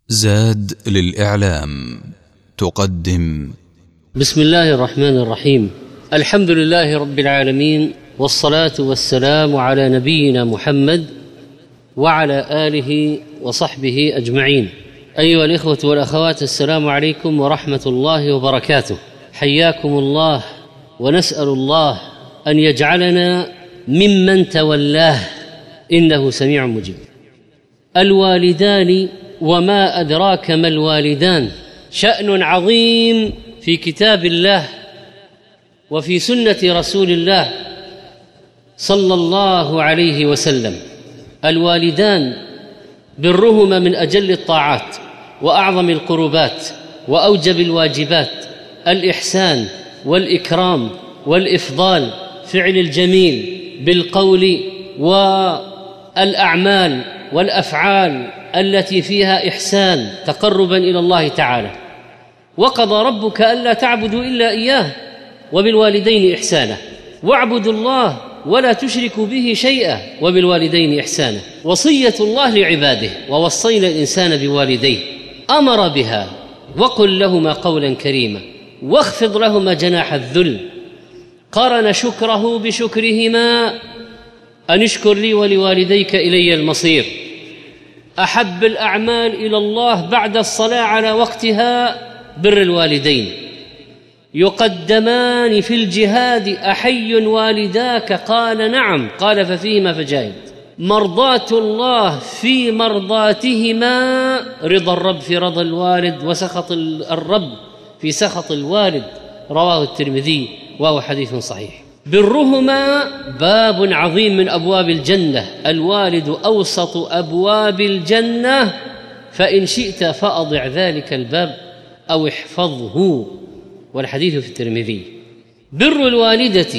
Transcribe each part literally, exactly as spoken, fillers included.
زاد للإعلام تقدم. بسم الله الرحمن الرحيم. الحمد لله رب العالمين، والصلاة والسلام على نبينا محمد وعلى آله وصحبه أجمعين. أيها الإخوة والأخوات، السلام عليكم ورحمة الله وبركاته. حياكم الله، ونسأل الله أن يجعلنا ممن تولاه، إنه سميع مجيب. الوالدان وما أدراك ما الوالدان، شأن عظيم في كتاب الله وفي سنة رسول الله صلى الله عليه وسلم. الوالدان برهما من أجل الطاعات وأعظم القربات وأوجب الواجبات، الإحسان والإكرام والإفضال، فعل الجميل بالقول والأعمال والأفعال التي فيها إحسان تقربا إلى الله تعالى. وقضى ربك ألا تعبدوا إلا إياه وبالوالدين إحسانا، واعبدوا الله ولا تشركوا به شيئا وبالوالدين إحسانا. وصية الله لعباده، ووصينا الإنسان بوالديه، أمر بها، وقل لهما قولا كريما واخفض لهما جناح الذل. قرن شكره بشكرهما، أن اشكر لي ولوالديك إلي المصير. أحب الأعمال إلى الله بعد الصلاة على وقتها بر الوالدين. يقدمان في الجهاد أحي والداك؟ قال نعم. قال ففيهما فجاهد. مرضاة الله في مرضاتهما، رضا الرب في رضا الوالد، وسخط الرب في سخط الوالد. رواه الترمذي وهو حديث صحيح. برهما باب عظيم من أبواب الجنة. الوالد أوسط أبواب الجنة، فإن شئت فأضع ذلك الباب أو احفظه، والحديث في الترمذي. بر الوالدة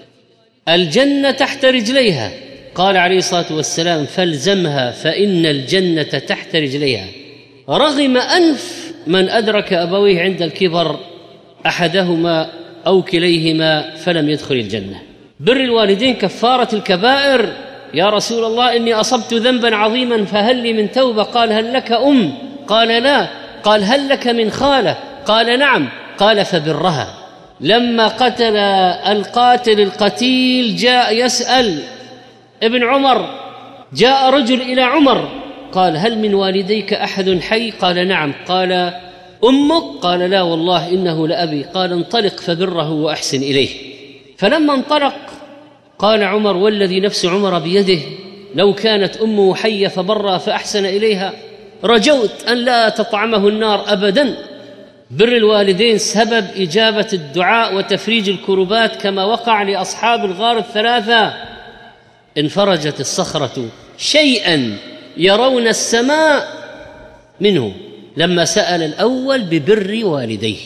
الجنة تحت رجليها، قال عليه الصلاة والسلام فالزمها فإن الجنة تحت رجليها. رغم أنف من أدرك أبويه عند الكبر، أحدهما أو كليهما، فلم يدخل الجنة. بر الوالدين كفارة الكبائر. يا رسول الله إني أصبت ذنبا عظيما فهل لي من توبة؟ قال هل لك أم؟ قال لا. قال هل لك من خالة؟ قال نعم. قال فبرها. لما قتل القاتل القتيل جاء يسأل ابن عمر، جاء رجل إلى عمر قال هل من والديك أحد حي؟ قال نعم. قال أمك؟ قال لا والله إنه لأبي. قال انطلق فبره وأحسن إليه. فلما انطلق قال عمر والذي نفس عمر بيده لو كانت أمه حية فبرها فأحسن إليها رجوت أن لا تطعمه النار أبدا. بر الوالدين سبب إجابة الدعاء وتفريج الكربات، كما وقع لأصحاب الغار الثلاثة. انفرجت الصخرة شيئا يرون السماء منه لما سأل الأول ببر والديه.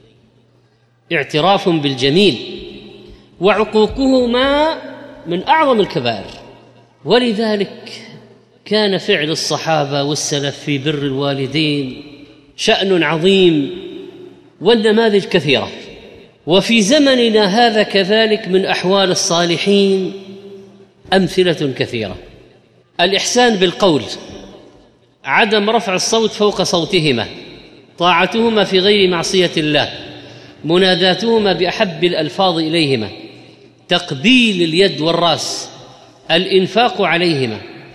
اعتراف بالجميل، وعقوقهما من أعظم الكبائر. ولذلك كان فعل الصحابة والسلف في بر الوالدين شأن عظيم، والنماذج كثيرة. وفي زمننا هذا كذلك من أحوال الصالحين أمثلة كثيرة. الإحسان بالقول، عدم رفع الصوت فوق صوتهما، طاعتهما في غير معصية الله، مناداتهما بأحب الألفاظ إليهما، تقبيل اليد والرأس، الإنفاق عليهما،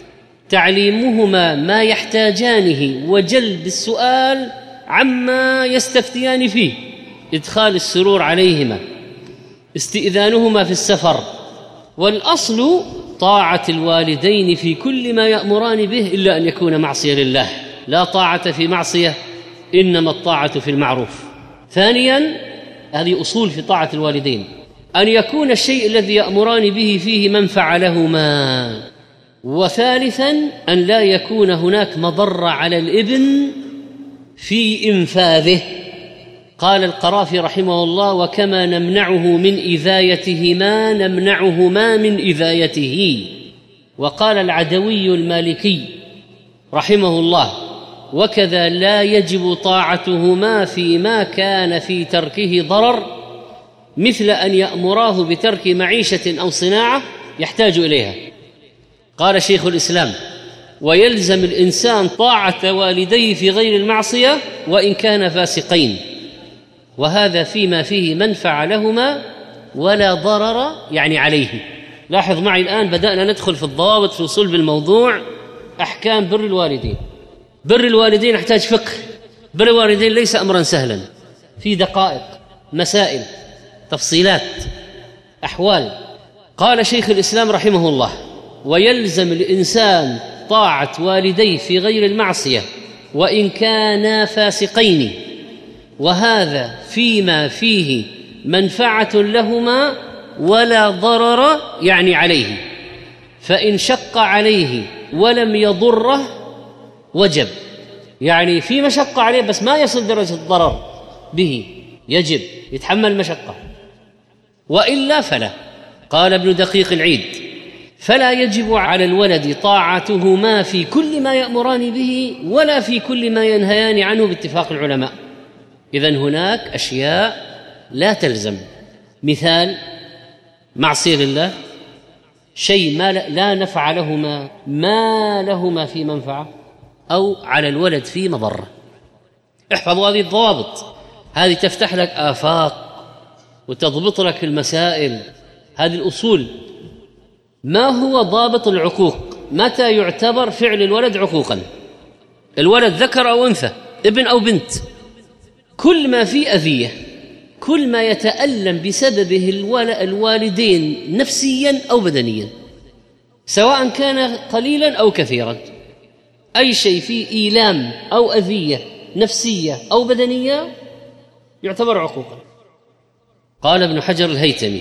تعليمهما ما يحتاجانه وجلب السؤال عما يستفتيان فيه، إدخال السرور عليهما، استئذانهما في السفر. والأصل طاعة الوالدين في كل ما يأمران به، إلا أن يكون معصية لله. لا طاعة في معصية، إنما الطاعة في المعروف. ثانيا، هذه أصول في طاعة الوالدين، أن يكون الشيء الذي يأمران به فيه منفعة لهما. وثالثا، أن لا يكون هناك مضرة على الابن في إنفاذه. قال القرافي رحمه الله وكما نمنعه من إذايتهما نمنعهما من إذايته. وقال العدوي المالكي رحمه الله وكذا لا يجب طاعتهما فيما كان في تركه ضرر، مثل أن يأمراه بترك معيشة أو صناعة يحتاج إليها. قال شيخ الإسلام ويلزم الإنسان طاعة والديه في غير المعصية وإن كان فاسقين، وهذا فيما فيه منفعة لهما ولا ضرر يعني عليه. لاحظ معي الآن بدأنا ندخل في الضوابط في صلب الموضوع. أحكام بر الوالدين. بر الوالدين يحتاج فقه. بر الوالدين ليس أمرا سهلا، في دقائق، مسائل، تفصيلات، أحوال. قال شيخ الإسلام رحمه الله: ويلزم الإنسان طاعة والديه في غير المعصية وإن كانا فاسقين، وهذا فيما فيه منفعة لهما ولا ضرر يعني عليه، فإن شق عليه ولم يضره وجب. يعني في مشقة عليه بس ما يصل درجة الضرر به، يجب يتحمل مشقة، وإلا فلا. قال ابن دقيق العيد: فلا يجب على الولد طاعتهما في كل ما يأمران به ولا في كل ما ينهيان عنه باتفاق العلماء. إذن هناك أشياء لا تلزم. مثال: معصية لله، شيء ما لا نفع لهما، ما لهما في منفعة، أو على الولد في مضرة. احفظوا هذه الضوابط، هذه تفتح لك آفاق وتضبط لك المسائل. هذه الأصول. ما هو ضابط العقوق؟ متى يعتبر فعل الولد عقوقا؟ الولد ذكر أو أنثى، ابن أو بنت، كل ما فيه أذية، كل ما يتألم بسببه الوالدين نفسيا أو بدنيا، سواء كان قليلا أو كثيرا، أي شيء فيه إيلام أو أذية نفسية أو بدنية يعتبر عقوقا. قال ابن حجر الهيثمي: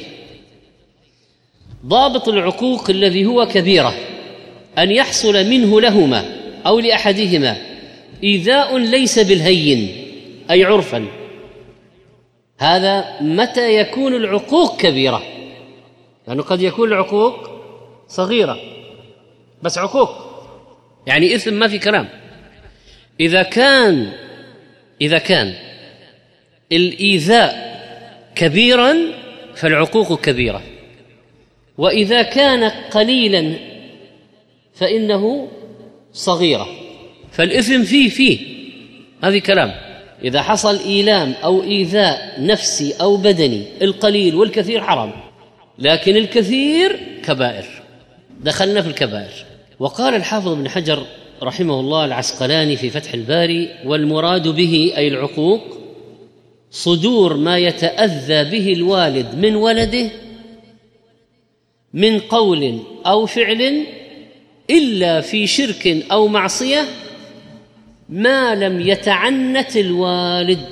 ضابط العقوق الذي هو كبيرة أن يحصل منه لهما أو لأحدهما إيذاء ليس بالهين، أي عرفا. هذا متى يكون العقوق كبيرة، لأنه يعني قد يكون العقوق صغيرة بس عقوق، يعني إثم ما في كلام. إذا كان إذا كان الإيذاء كبيرا فالعقوق كبيرة، وإذا كان قليلا فإنه صغيرة، فالإثم فيه فيه هذه كلام. إذا حصل إيلام أو إيذاء نفسي أو بدني، القليل والكثير حرام، لكن الكثير كبائر، دخلنا في الكبائر. وقال الحافظ ابن حجر رحمه الله العسقلاني في فتح الباري: والمراد به أي العقوق صدور ما يتأذى به الوالد من ولده من قول أو فعل إلا في شرك أو معصية ما لم يتعنت الوالد.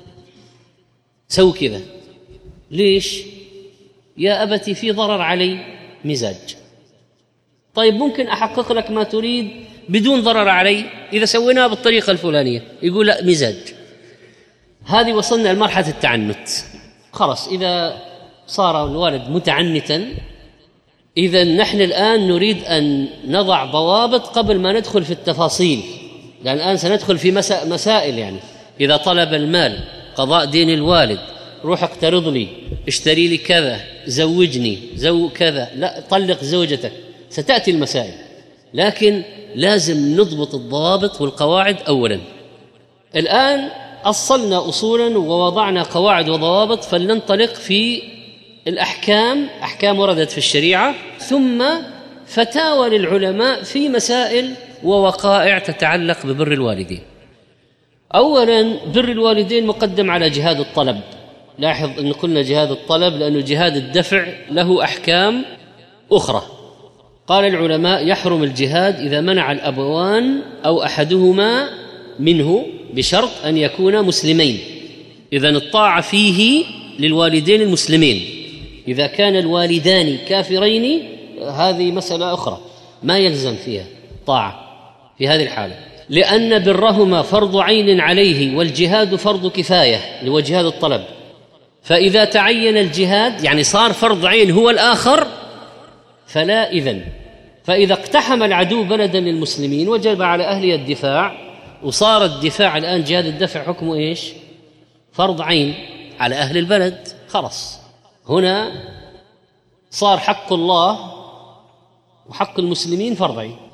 سو كذا، ليش؟ يا أبتي في ضرر علي، مزاج. طيب ممكن أحقق لك ما تريد بدون ضرر علي إذا سويناها بالطريقة الفلانية، يقول لا، مزاج. هذه وصلنا لمرحلة التعنت. خلاص، إذا صار الوالد متعنتا، إذا نحن الآن نريد أن نضع ضوابط قبل ما ندخل في التفاصيل، لأن الآن سندخل في مسائل. يعني إذا طلب المال، قضاء دين الوالد، روح اقترض لي، اشتري لي كذا، زوجني، زو كذا، لا طلق زوجتك، ستأتي المسائل. لكن لازم نضبط الضوابط والقواعد أولا. الآن أصلنا أصولا ووضعنا قواعد وضوابط، فلننطلق في الأحكام، أحكام وردت في الشريعة، ثم فتاوى للعلماء في مسائل ووقائع تتعلق ببر الوالدين. أولا، بر الوالدين مقدم على جهاد الطلب. لاحظ أن قلنا جهاد الطلب لأنه جهاد الدفع له أحكام أخرى. قال العلماء: يحرم الجهاد إذا منع الأبوان أو أحدهما منه بشرط أن يكونا مسلمين. إذن الطاعة فيه للوالدين المسلمين. إذا كان الوالدان كافرين هذه مسألة أخرى ما يلزم فيها طاعة في هذه الحالة، لأن برهما فرض عين عليه والجهاد فرض كفاية لوجهاد الطلب. فإذا تعين الجهاد يعني صار فرض عين هو الآخر فلا إذن. فإذا اقتحم العدو بلدا للمسلمين وجب على أهله الدفاع، وصار الدفاع الآن جهاد الدفع حكمه إيش؟ فرض عين على أهل البلد. خلاص، هنا صار حق الله وحق المسلمين فرض عين.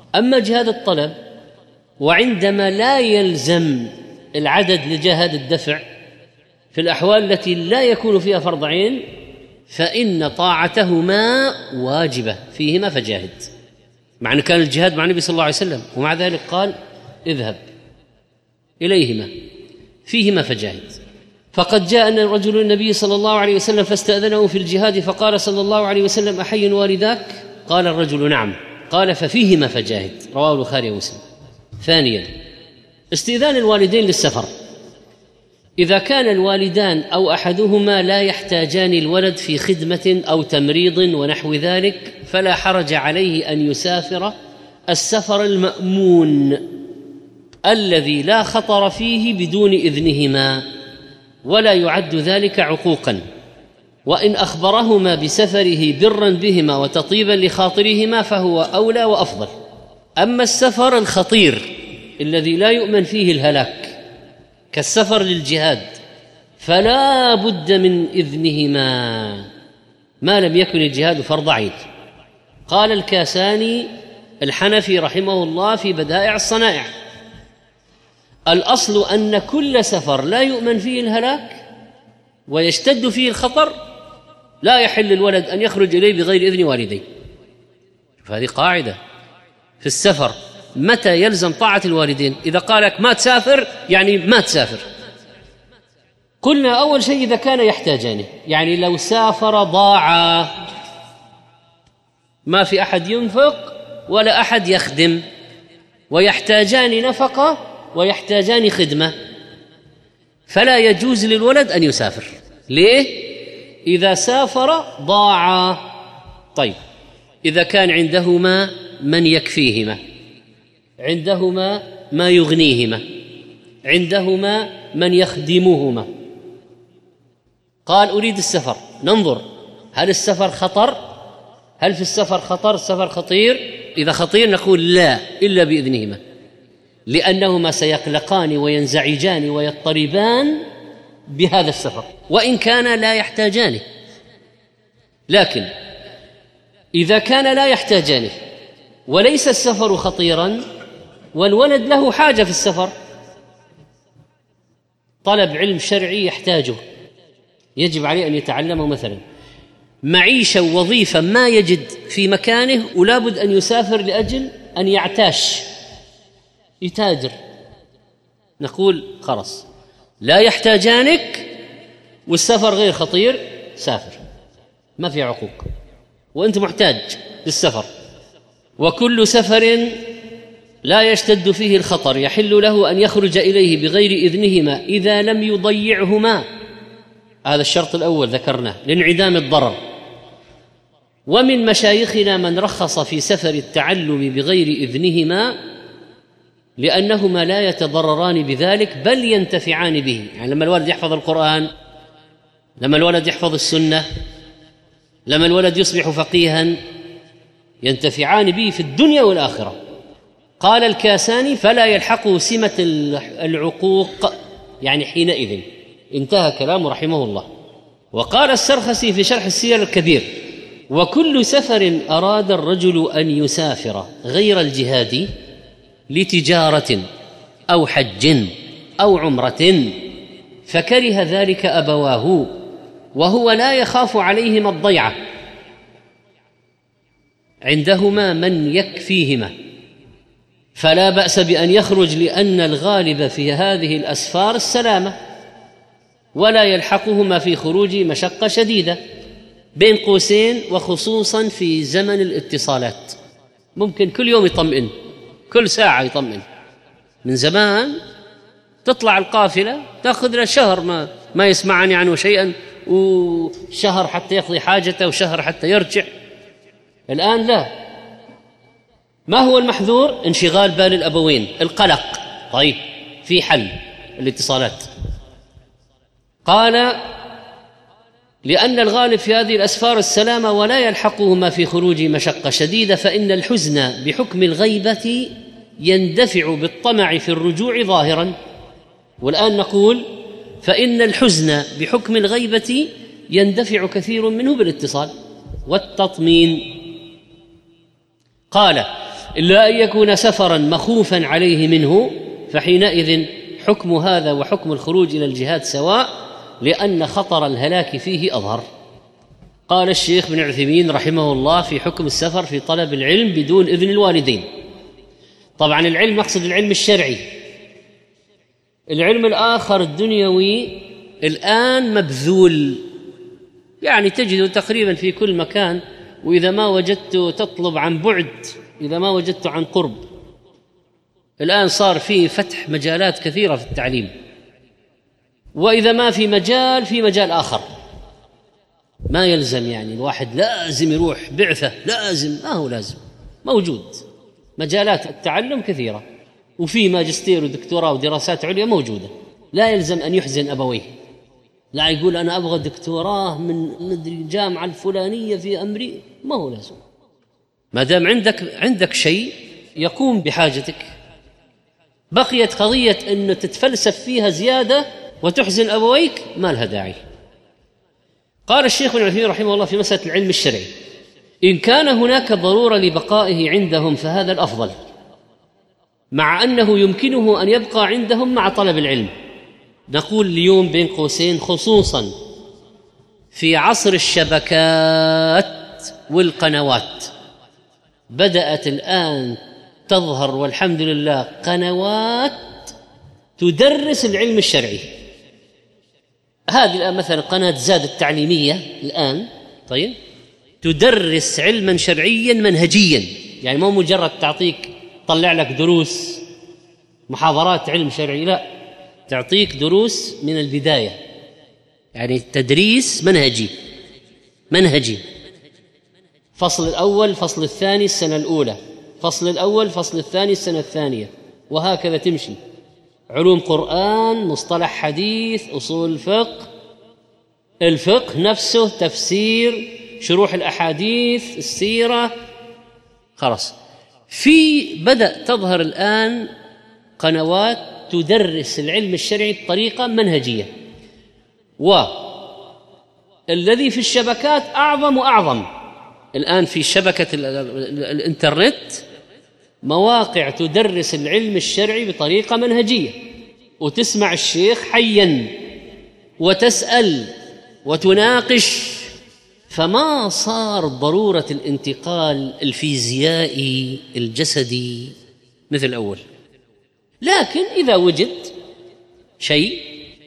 أما جهاد الطلب وعندما لا يلزم العدد لجهاد الدفع في الأحوال التي لا يكون فيها فرض عين فإن طاعتهما واجبة فيهما فجاهد، مع أن كان الجهاد مع النبي صلى الله عليه وسلم ومع ذلك قال اذهب إليهما فيهما فجاهد. فقد جاء أن رجل النبي صلى الله عليه وسلم فاستأذنه في الجهاد فقال صلى الله عليه وسلم أحي والداك؟ قال الرجل نعم. قال ففيهما فجاهد، رواه البخاري ومسلم. ثانيا استئذان الوالدين للسفر، إذا كان الوالدان أو أحدهما لا يحتاجان الولد في خدمة أو تمريض ونحو ذلك فلا حرج عليه أن يسافر السفر المأمون الذي لا خطر فيه بدون إذنهما، ولا يعد ذلك عقوقا، وإن أخبرهما بسفره برا بهما وتطيبا لخاطرهما فهو أولى وأفضل. أما السفر الخطير الذي لا يؤمن فيه الهلاك كالسفر للجهاد فلا بد من إذنهما ما لم يكن الجهاد فرض عين. قال الكاساني الحنفي رحمه الله في بدائع الصنائع: الأصل أن كل سفر لا يؤمن فيه الهلاك ويشتد فيه الخطر لا يحل الولد أن يخرج إليه بغير إذن والديه. فهذه قاعدة في السفر، متى يلزم طاعة الوالدين؟ إذا قالك ما تسافر يعني ما تسافر. قلنا أول شيء إذا كان يحتاجانه، يعني لو سافر ضاعا ما في أحد ينفق ولا أحد يخدم ويحتاجان نفقة ويحتاجان خدمة فلا يجوز للولد أن يسافر. ليه؟ إذا سافر ضاعا. طيب إذا كان عندهما من يكفيهما، عندهما ما يغنيهما، عندهما من يخدمهما، قال أريد السفر، ننظر هل السفر خطر؟ هل في السفر خطر؟ السفر خطير؟ إذا خطير نقول لا إلا بإذنهما، لأنهما سيقلقان وينزعجان ويضطربان بهذا السفر وإن كان لا يحتاجانه. لكن إذا كان لا يحتاجانه وليس السفر خطيرا والولد له حاجة في السفر، طلب علم شرعي يحتاجه يجب عليه أن يتعلمه، مثلا معيشة ووظيفة ما يجد في مكانه ولا بد أن يسافر لأجل أن يعتاش يتاجر، نقول خلاص لا يحتاجانك والسفر غير خطير سافر ما في عقوق وأنت محتاج للسفر. وكل سفر لا يشتد فيه الخطر يحل له أن يخرج إليه بغير إذنهما إذا لم يضيعهما، هذا الشرط الأول ذكرناه لانعدام الضرر. ومن مشايخنا من رخص في سفر التعلم بغير إذنهما لأنهما لا يتضرران بذلك بل ينتفعان به، يعني لما الولد يحفظ القرآن، لما الولد يحفظ السنة، لما الولد يصبح فقيها ينتفعان به في الدنيا والآخرة. قال الكاساني فلا يلحقه سمة العقوق، يعني حينئذ انتهى كلامه رحمه الله. وقال السرخسي في شرح السير الكبير: وكل سفر أراد الرجل أن يسافر غير الجهاد لتجارة أو حج أو عمرة فكره ذلك أبواه وهو لا يخاف عليهما الضيعة، عندهما من يكفيهما، فلا بأس بأن يخرج لأن الغالب في هذه الأسفار السلامة ولا يلحقهما في خروج مشقة شديدة، بين قوسين وخصوصا في زمن الاتصالات، ممكن كل يوم يطمئن، كل ساعة يطمئن. من زمان تطلع القافلة تأخذ له شهر ما ما يسمعني عنه شيئا، وشهر حتى يقضي حاجته وشهر حتى يرجع. الآن لا. ما هو المحذور؟ انشغال بال الأبوين، القلق. طيب في حل الاتصالات. قال لأن الغالب في هذه الأسفار السلامة ولا يلحقهما في خروج مشقة شديدة، فإن الحزن بحكم الغيبة يندفع بالطمع في الرجوع ظاهرا. والآن نقول فإن الحزن بحكم الغيبة يندفع كثير منه بالاتصال والتطمين. قال إلا أن يكون سفرا مخوفا عليه منه، فحينئذ حكم هذا وحكم الخروج إلى الجهاد سواء، لأن خطر الهلاك فيه أظهر. قال الشيخ ابن عثيمين رحمه الله في حكم السفر في طلب العلم بدون إذن الوالدين. طبعا العلم مقصد العلم الشرعي. العلم الآخر الدنيوي الآن مبذول، يعني تجده تقريبا في كل مكان، وإذا ما وجدت تطلب عن بعد، إذا ما وجدت عن قرب. الآن صار فيه فتح مجالات كثيرة في التعليم، وإذا ما في مجال في مجال آخر. ما يلزم يعني الواحد لازم يروح بعثة، لازم، ما هو لازم، موجود مجالات التعلم كثيرة، وفي ماجستير ودكتوراه ودراسات عليا موجودة. لا يلزم أن يحزن أبويه، لا يقول أنا أبغى دكتوراه من مدري الجامعة الفلانية في أمريكا، ما هو لازم. ما دام عندك عندك شيء يقوم بحاجتك. بقيت قضية أنه تتفلسف فيها زيادة وتحزن أبويك ما لها داعي. قال الشيخ ابن عثيمين رحمه الله في مسألة العلم الشرعي: إن كان هناك ضرورة لبقائه عندهم فهذا الأفضل، مع أنه يمكنه أن يبقى عندهم مع طلب العلم. نقول اليوم بين قوسين، خصوصا في عصر الشبكات والقنوات، بدأت الآن تظهر والحمد لله قنوات تدرس العلم الشرعي. هذه الآن مثلا قناة زاد التعليمية الآن، طيب، تدرس علما شرعيا منهجيا، يعني مو مجرد تعطيك طلع لك دروس محاضرات علم شرعي، لا، تعطيك دروس من البداية، يعني تدريس منهجي منهجي فصل الأول، فصل الثاني السنة الأولى، فصل الأول، فصل الثاني السنة الثانية، وهكذا تمشي. علوم قرآن، مصطلح حديث، أصول الفقه، الفقه نفسه، تفسير، شروح الأحاديث، السيرة، خلاص. في بدأ تظهر الآن قنوات تدرس العلم الشرعي بطريقة منهجية، والذي في الشبكات أعظم وأعظم. الآن في شبكة الإنترنت مواقع تدرس العلم الشرعي بطريقة منهجية، وتسمع الشيخ حيا وتسأل وتناقش، فما صار ضرورة الانتقال الفيزيائي الجسدي مثل الأول. لكن إذا وجد شيء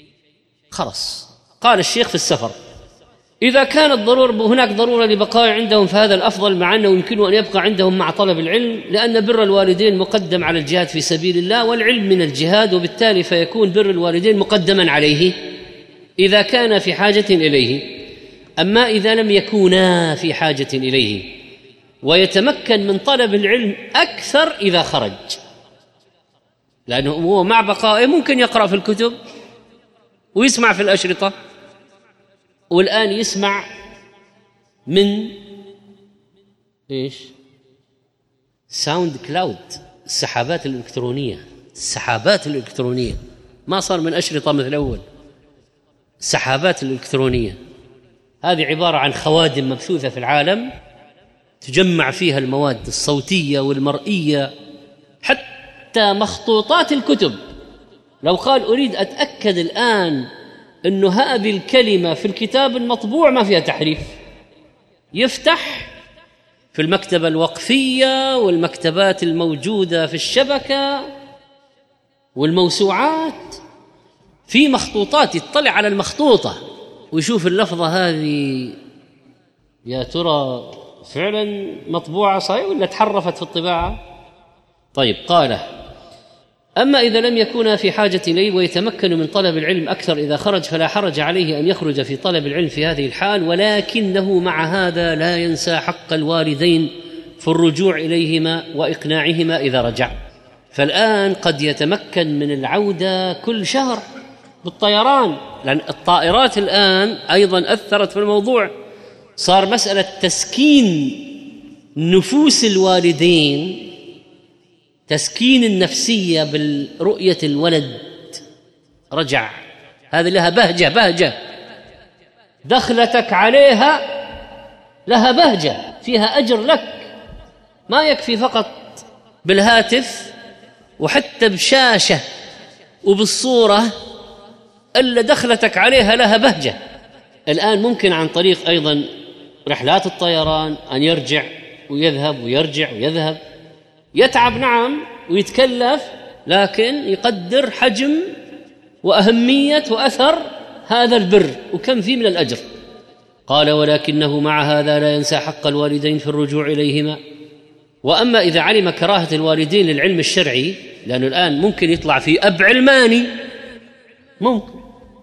خلص. قال الشيخ في السفر: إذا كانت ضرورة هناك ضرورة لبقاء عندهم فهذا الأفضل، مع أنه يمكنه أن يبقى عندهم مع طلب العلم، لأن بر الوالدين مقدم على الجهاد في سبيل الله، والعلم من الجهاد، وبالتالي فيكون بر الوالدين مقدما عليه إذا كان في حاجة إليه. أما إذا لم يكونا في حاجة إليه، ويتمكن من طلب العلم أكثر إذا خرج، لأنه هو مع بقائه ممكن يقرأ في الكتب ويسمع في الأشرطة، والآن يسمع من إيش؟ ساوند كلاود، السحابات الإلكترونية. السحابات الإلكترونية ما صار من أشرطة مثل أول. السحابات الإلكترونية هذه عبارة عن خوادم مبثوثة في العالم تجمع فيها المواد الصوتية والمرئية، حتى مخطوطات الكتب. لو قال أريد أتأكد الآن أنه هذه الكلمة في الكتاب المطبوع ما فيها تحريف، يفتح في المكتبة الوقفية والمكتبات الموجودة في الشبكة والموسوعات، في مخطوطات، يطلع على المخطوطة ويشوف اللفظة هذه يا ترى فعلا مطبوعة صحيح ولا تحرفت في الطباعة. طيب، قال: أما إذا لم يكونا في حاجة إليه ويتمكن من طلب العلم أكثر إذا خرج، فلا حرج عليه أن يخرج في طلب العلم في هذه الحال، ولكنه مع هذا لا ينسى حق الوالدين في الرجوع إليهما وإقناعهما إذا رجع. فالآن قد يتمكن من العودة كل شهر بالطيران، لأن الطائرات الآن أيضا أثرت في الموضوع. صار مسألة تسكين نفوس الوالدين، تسكين النفسية بالرؤية الولد رجع، هذه لها بهجة بهجة دخلتك عليها، لها بهجة فيها أجر لك، ما يكفي فقط بالهاتف وحتى بشاشة وبالصورة اللي دخلتك عليها لها بهجة. الآن ممكن عن طريق أيضا رحلات الطيران أن يرجع ويذهب ويرجع ويذهب، يتعب نعم ويتكلف، لكن يقدر حجم وأهمية وأثر هذا البر وكم فيه من الأجر. قال ولكنه مع هذا لا ينسى حق الوالدين في الرجوع إليهما. وأما إذا علم كراهة الوالدين للعلم الشرعي، لأنه الآن ممكن يطلع في أب علماني، ممكن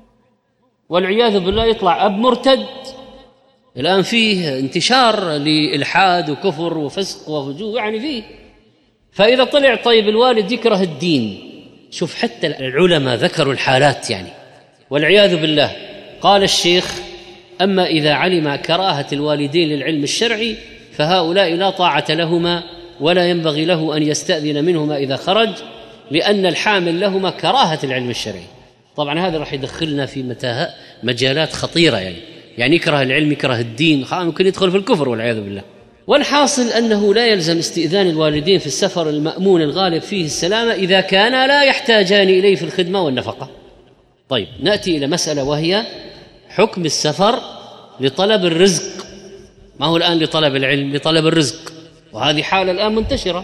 والعياذ بالله يطلع أب مرتد. الآن فيه انتشار لإلحاد وكفر وفسق وفجور يعني فيه. فإذا طلع طيب الوالد يكره الدين، شوف حتى العلماء ذكروا الحالات يعني والعياذ بالله. قال الشيخ أما إذا علم كراهة الوالدين للعلم الشرعي فهؤلاء لا طاعة لهما ولا ينبغي له أن يستأذن منهما إذا خرج، لأن الحامل لهما كراهة العلم الشرعي. طبعا هذا راح يدخلنا في متاهة مجالات خطيرة يعني يعني يكره العلم يكره الدين، ممكن يدخل في الكفر والعياذ بالله. والحاصل أنه لا يلزم استئذان الوالدين في السفر المأمون الغالب فيه السلامة إذا كان لا يحتاجان إليه في الخدمة والنفقة. طيب نأتي إلى مسألة وهي حكم السفر لطلب الرزق. ما هو الآن لطلب العلم، لطلب الرزق، وهذه حالة الآن منتشرة.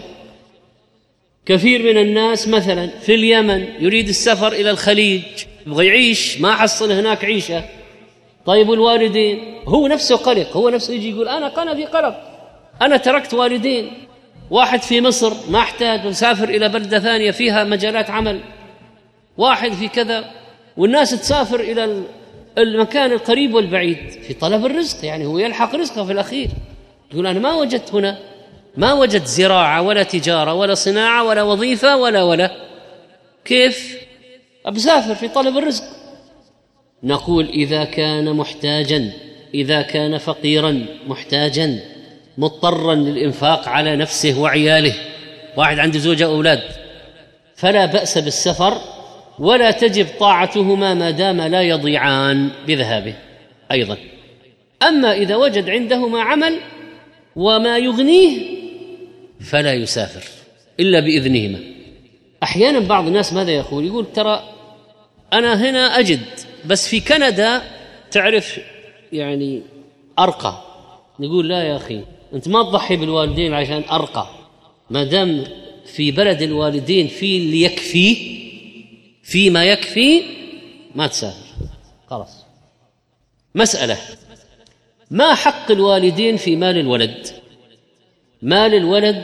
كثير من الناس مثلا في اليمن يريد السفر إلى الخليج، يبغى يعيش، ما حصل هناك عيشة. طيب الوالدين، هو نفسه قلق، هو نفسه يجي يقول أنا كان في قلق، أنا تركت والدين. واحد في مصر ما احتاج وسافر إلى بلدة ثانية فيها مجالات عمل، واحد في كذا، والناس تسافر إلى المكان القريب والبعيد في طلب الرزق، يعني هو يلحق رزقه في الأخير. يقول أنا ما وجدت هنا، ما وجدت زراعة ولا تجارة ولا صناعة ولا وظيفة ولا ولا كيف أبسافر في طلب الرزق؟ نقول إذا كان محتاجا، إذا كان فقيرا محتاجا مضطرا للإنفاق على نفسه وعياله، واحد عنده زوجة وأولاد، فلا بأس بالسفر ولا تجب طاعتهما ما دام لا يضيعان بذهابه أيضا. أما إذا وجد عندهما عمل وما يغنيه فلا يسافر إلا بإذنهما. أحيانا بعض الناس ماذا يقول؟ يقول ترى أنا هنا أجد، بس في كندا تعرف يعني أرقى. نقول لا يا أخي، أنت ما تضحي بالوالدين عشان أرقى، ما دام في بلد الوالدين في اللي يكفي، في ما يكفي، ما تسافر خلاص. مسألة ما حق الوالدين في مال الولد؟ مال الولد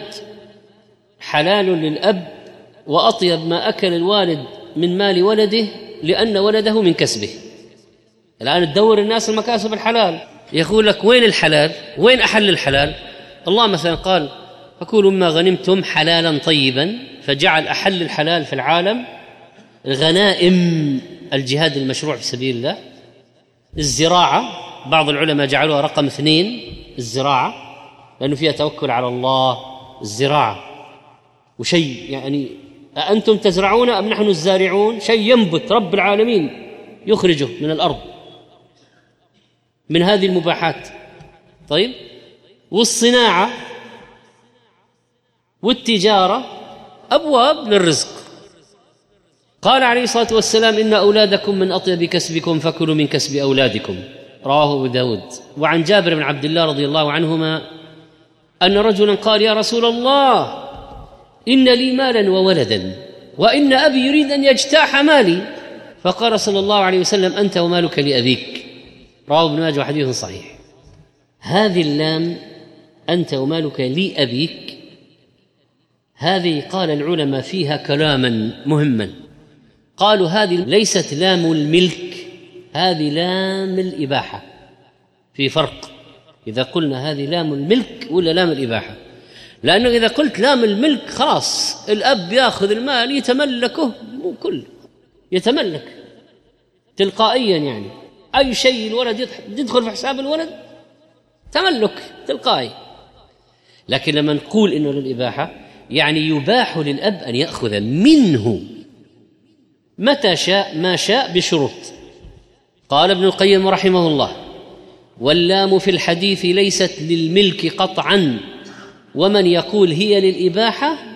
حلال للأب، وأطيب ما أكل الوالد من مال ولده لأن ولده من كسبه. الآن تدور الناس المكاسب الحلال، يقول لك وين الحلال؟ وين أحل الحلال؟ الله مثلا قال فكلوا مما غنمتم حلالا طيبا، فجعل أحل الحلال في العالم الغنائم، الجهاد المشروع في سبيل الله، الزراعة. بعض العلماء جعلوها رقم اثنين الزراعة، لأنه فيها توكل على الله الزراعة، وشيء يعني أأنتم تزرعون أم نحن الزارعون، شيء ينبت رب العالمين يخرجه من الأرض من هذه المباحات. طيب والصناعة والتجارة أبواب للرزق. قال عليه الصلاة والسلام إن أولادكم من أطيب كسبكم فكلوا من كسب أولادكم، رواه أبو داود. وعن جابر بن عبد الله رضي الله عنهما أن رجلا قال يا رسول الله إن لي مالا وولدا وإن أبي يريد أن يجتاح مالي، فقال صلى الله عليه وسلم أنت ومالك لأبيك، رواه ابن ماجه حديث صحيح. هذه اللام أنت ومالك لأبيك، هذه قال العلماء فيها كلاما مهما، قالوا هذه ليست لام الملك، هذه لام الإباحة. في فرق إذا قلنا هذه لام الملك ولا لام الإباحة، لأنه إذا قلت لام الملك خلاص الأب يأخذ المال يتملكه، مو كل يتملك تلقائيا، يعني أي شيء الولد يدخل في حساب الولد تملك تلقائي. لكن لما نقول إنه للإباحة يعني يباح للأب أن يأخذ منه متى شاء ما شاء بشروط. قال ابن القيم رحمه الله واللام في الحديث ليست للملك قطعا، ومن يقول هي للإباحة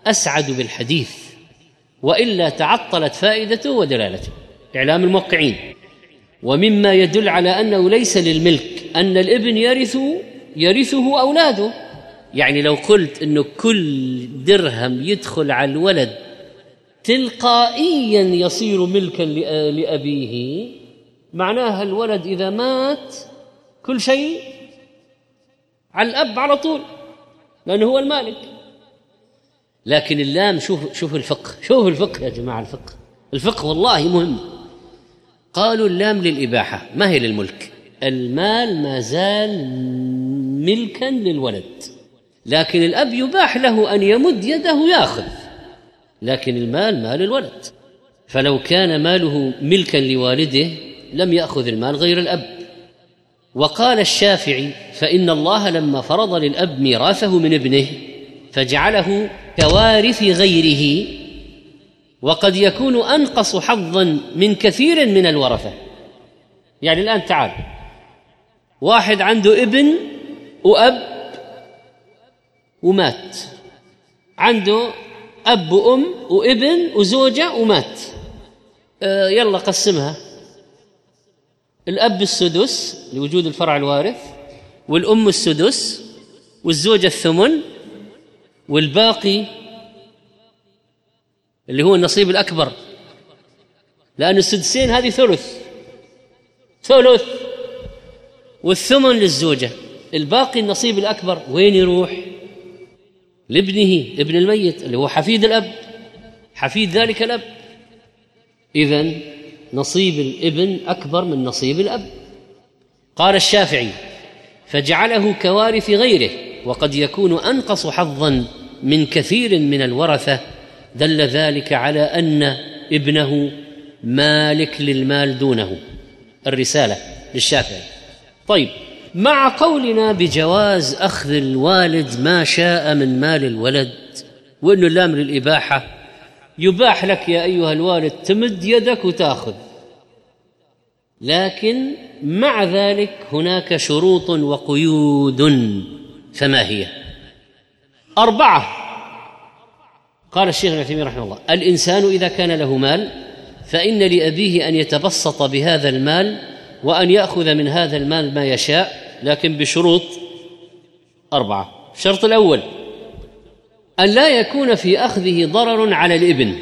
أسعد بالحديث، وإلا تعطلت فائدته ودلالته. إعلام الموقعين. ومما يدل على أنه ليس للملك أن الابن يرث يرثه أولاده. يعني لو قلت أنه كل درهم يدخل على الولد تلقائيا يصير ملكا لأبيه، معناها الولد إذا مات كل شيء على الأب على طول، لأنه هو المالك. لكن اللام، شوف شوف الفقه، شوف الفقه يا جماعة، الفقه الفقه والله مهم. قالوا اللام للإباحة، ما هي للملك. المال ما زال ملكا للولد، لكن الأب يباح له أن يمد يده يأخذ، لكن المال مال الولد. فلو كان ماله ملكا لوالده لم يأخذ المال غير الأب. وقال الشافعي: فإن الله لما فرض للأب ميراثه من ابنه فجعله كوارث غيره، وقد يكون أنقص حظا من كثير من الورثة. يعني الآن تعال، واحد عنده ابن وأب ومات، عنده أب وأم وابن وزوجة ومات، آه يلا قسمها. الأب السدس لوجود الفرع الوارث، والأم السدس، والزوجة الثمن، والباقي اللي هو النصيب الأكبر، لأن السدسين هذه ثلث ثلث والثمن للزوجة. الباقي النصيب الأكبر وين يروح؟ لابنه، ابن الميت اللي هو حفيد الأب، حفيد ذلك الأب. إذن نصيب الابن أكبر من نصيب الأب. قال الشافعي: فجعله كوارث غيره، وقد يكون أنقص حظا من كثير من الورثة، دل ذلك على أن ابنه مالك للمال دونه. الرسالة للشافعي. طيب، مع قولنا بجواز أخذ الوالد ما شاء من مال الولد، وإنه اللام للإباحة، يباح لك يا أيها الوالد تمد يدك وتأخذ، لكن مع ذلك هناك شروط وقيود. فما هي؟ أربعة. قال الشيخ ابن عثيمين رحمه الله: الإنسان إذا كان له مال فإن لأبيه أن يتبسط بهذا المال وأن يأخذ من هذا المال ما يشاء، لكن بشروط أربعة. الشرط الأول: أن لا يكون في أخذه ضرر على الابن،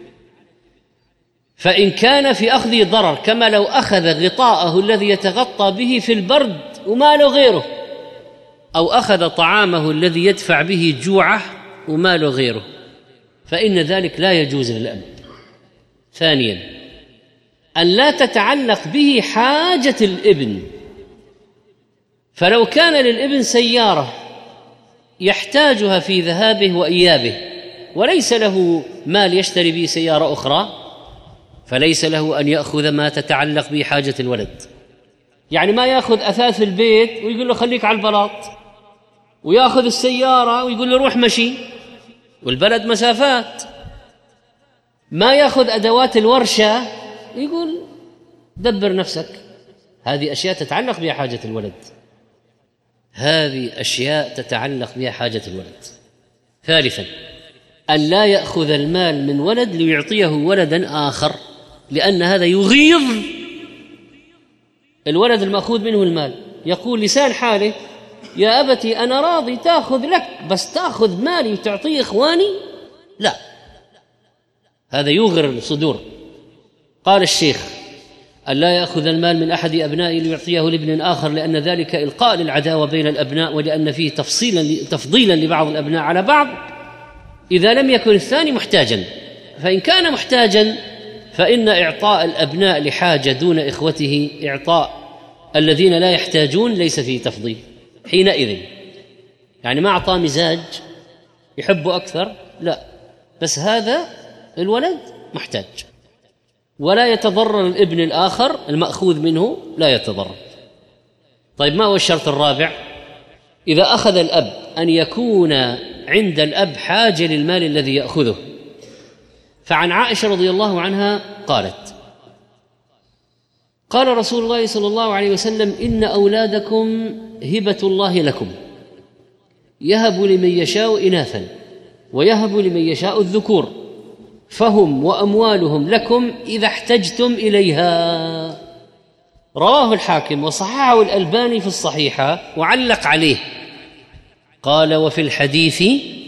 فإن كان في أخذه ضرر، كما لو أخذ غطاءه الذي يتغطى به في البرد وما له غيره، أو أخذ طعامه الذي يدفع به جوعه وما له غيره، فإن ذلك لا يجوز للأب. ثانياً: أن لا تتعلق به حاجة الابن، فلو كان للابن سيارة يحتاجها في ذهابه وإيابه وليس له مال يشتري به سيارة أخرى، فليس له أن يأخذ ما تتعلق به حاجة الولد. يعني ما يأخذ أثاث البيت ويقول له خليك على البلاط، ويأخذ السيارة ويقول له روح مشي، والبلد مسافات. ما يأخذ أدوات الورشة ويقول دبر نفسك. هذه أشياء تتعلق بها حاجة الولد، هذه أشياء تتعلق بها حاجة الولد. ثالثاً: أن لا يأخذ المال من ولد ليعطيه ولدا آخر، لأن هذا يغيظ الولد المأخوذ منه المال. يقول لسان حاله: يا أبتي أنا راضي تأخذ لك، بس تأخذ مالي وتعطيه إخواني؟ لا، هذا يغر الصدور. قال الشيخ: أن لا يأخذ المال من أحد أبنائه ليعطيه لابن آخر، لأن ذلك إلقاء للعداوة بين الأبناء، ولأن فيه تفصيلا تفضيلا لبعض الأبناء على بعض إذا لم يكن الثاني محتاجا. فإن كان محتاجا فإن إعطاء الأبناء لحاجة دون إخوته إعطاء الذين لا يحتاجون ليس فيه تفضيل حينئذ. يعني ما أعطاه مزاج يحبه أكثر، لا، بس هذا الولد محتاج، ولا يتضرر الابن الآخر المأخوذ منه، لا يتضرر. طيب، ما هو الشرط الرابع؟ إذا أخذ الأب أن يكون عند الأب حاجة للمال الذي يأخذه. فعن عائشة رضي الله عنها قالت: قال رسول الله صلى الله عليه وسلم: إن أولادكم هبة الله لكم، يهب لمن يشاء إناثا ويهب لمن يشاء الذكور فهم وأموالهم لكم إذا احتجتم إليها. رواه الحاكم وصححه الألباني في الصحيحة وعلق عليه، قال: وفي الحديث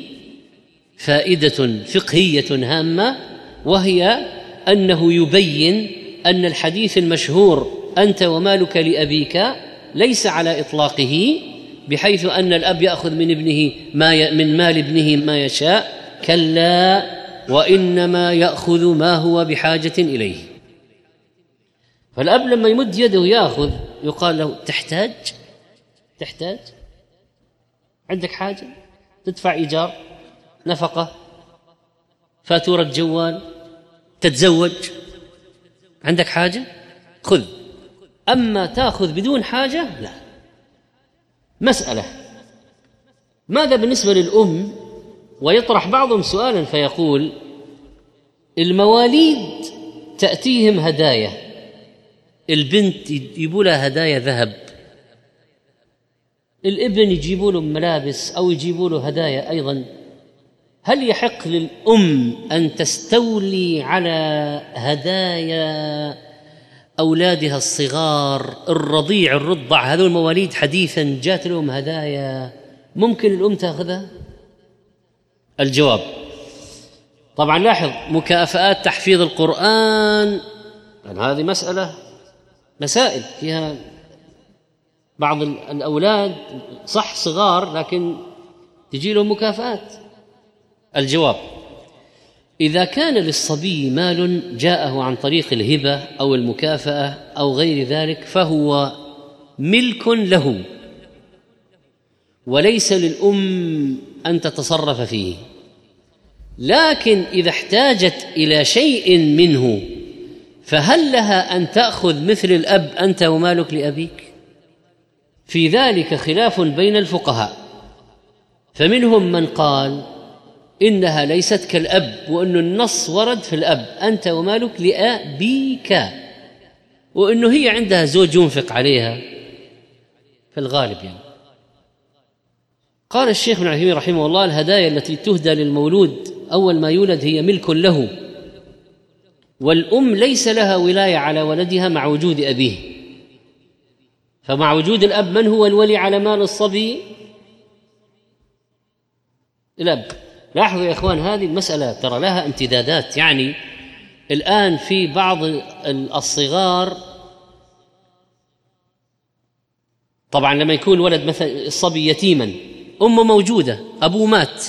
فائدة فقهية هامة، وهي أنه يبين أن الحديث المشهور أنت ومالك لأبيك ليس على إطلاقه، بحيث أن الأب يأخذ من ابنه ما ي... من مال ابنه ما يشاء، كلا، وإنما يأخذ ما هو بحاجة إليه. فالأب لما يمد يده يأخذ يقال له: تحتاج تحتاج عندك حاجة، تدفع إيجار، نفقة، فاتورة جوال، تتزوج، عندك حاجة خذ. أما تأخذ بدون حاجة لا. مسألة: ماذا بالنسبة للأم؟ ويطرح بعضهم سؤالا فيقول: المواليد تأتيهم هدايا، البنت يجيبوا لها هدايا ذهب، الابن يجيبوا له ملابس أو يجيبوا له هدايا أيضا، هل يحق للأم أن تستولي على هدايا أولادها الصغار الرضيع الرضع؟ هذول المواليد حديثا جات لهم هدايا، ممكن الأم تأخذها؟ الجواب: طبعا لاحظ، مكافآت تحفيظ القرآن، يعني هذه مسألة مسائل فيها بعض الأولاد صح صغار لكن تجي لهم مكافآت. الجواب: إذا كان للصبي مال جاءه عن طريق الهبة أو المكافأة أو غير ذلك فهو ملك له، وليس للأم أن تتصرف فيه. لكن إذا احتاجت إلى شيء منه فهل لها أن تأخذ مثل الأب: أنت ومالك لأبيك؟ في ذلك خلاف بين الفقهاء، فمنهم من قال إنها ليست كالأب، وأن النص ورد في الأب: أنت ومالك لأبيك، وأنه هي عندها زوج ينفق عليها في الغالب يعني. قال الشيخ ابن عثيمين رحمه الله: الهدايا التي تهدى للمولود أول ما يولد هي ملك له، والأم ليس لها ولاية على ولدها مع وجود أبيه، فمع وجود الأب من هو الولي على مال الصبي؟ الأب. لاحظوا يا إخوان، هذه المسألة ترى لها امتدادات. يعني الآن في بعض الصغار، طبعا لما يكون ولد مثلا الصبي يتيما، أمه موجودة، أبوه مات،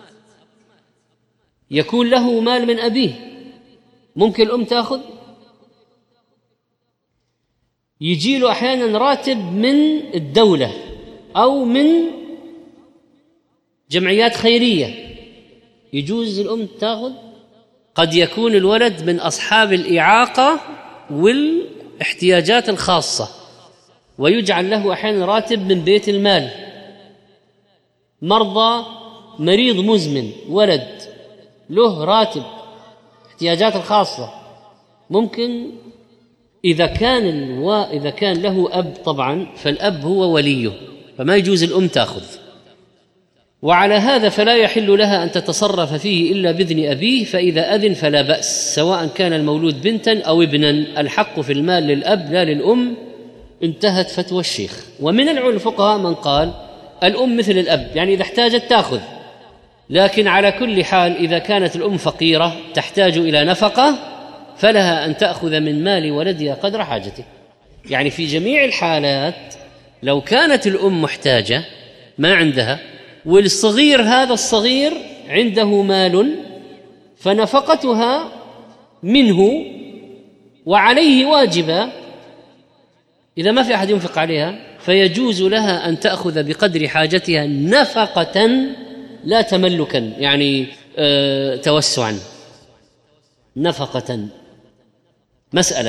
يكون له مال من أبيه، ممكن الأم تأخذ؟ يجي له أحيانا راتب من الدولة أو من جمعيات خيرية، يجوز الأم تأخذ؟ قد يكون الولد من أصحاب الإعاقة والاحتياجات الخاصة ويجعل له أحيانا راتب من بيت المال. مرضى، مريض مزمن، ولد له راتب احتياجات الخاصة، ممكن إذا كان الو... إذا كان له أب طبعا فالأب هو وليه، فما يجوز الأم تأخذ. وعلى هذا فلا يحل لها أن تتصرف فيه إلا بإذن أبيه، فإذا أذن فلا بأس، سواء كان المولود بنتا أو ابنا، الحق في المال للأب لا للأم. انتهت فتوى الشيخ. ومن الفقهاء من قال الأم مثل الأب، يعني إذا احتاجت تأخذ، لكن على كل حال إذا كانت الأم فقيرة تحتاج إلى نفقة فلها أن تأخذ من مال ولدها قدر حاجته. يعني في جميع الحالات لو كانت الأم محتاجة ما عندها، والصغير هذا الصغير عنده مال، فنفقتها منه وعليه واجبة، إذا ما في أحد ينفق عليها فيجوز لها أن تأخذ بقدر حاجتها نفقة لا تملكا، يعني آه توسعا، نفقة. مسألة: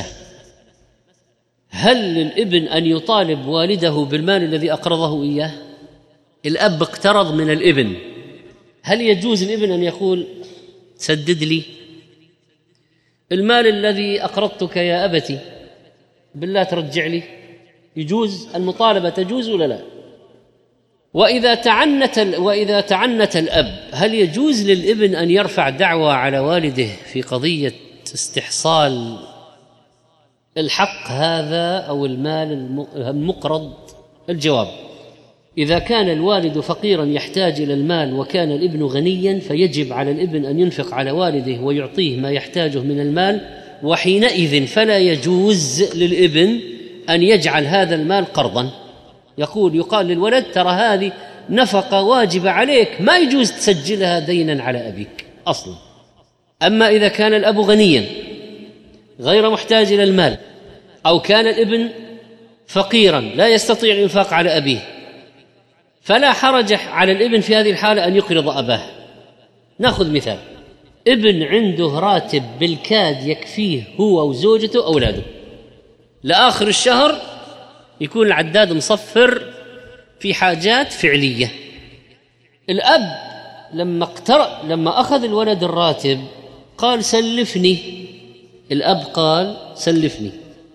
هل للابن أن يطالب والده بالمال الذي أقرضه إياه؟ الأب اقترض من الابن، هل يجوز الابن أن يقول سدد لي المال الذي أقرضتك يا أبتي، بالله ترجع لي؟ يجوز المطالبة، تجوز ولا لا؟ وإذا تعنت وإذا تعنت الأب، هل يجوز للابن أن يرفع دعوى على والده في قضية استحصال الحق هذا أو المال المقرض؟ الجواب: إذا كان الوالد فقيرا يحتاج إلى المال وكان الابن غنيا فيجب على الابن أن ينفق على والده ويعطيه ما يحتاجه من المال، وحينئذ فلا يجوز للابن أن يجعل هذا المال قرضا. يقول يقال للولد: ترى هذه نفقة واجبة عليك، ما يجوز تسجلها دينا على أبيك أصلا. أما إذا كان الأب غنيا غير محتاج إلى المال، أو كان الابن فقيرا لا يستطيع الإنفاق على أبيه، فلا حرج على الابن في هذه الحالة أن يقرض أباه. نأخذ مثال: ابن عنده راتب بالكاد يكفيه هو وزوجته أولاده، لآخر الشهر يكون العداد مصفر في حاجات فعلية. الأب لما اقترأ لما أخذ الولد الراتب قال: سلفني. الأب قال: سلفني.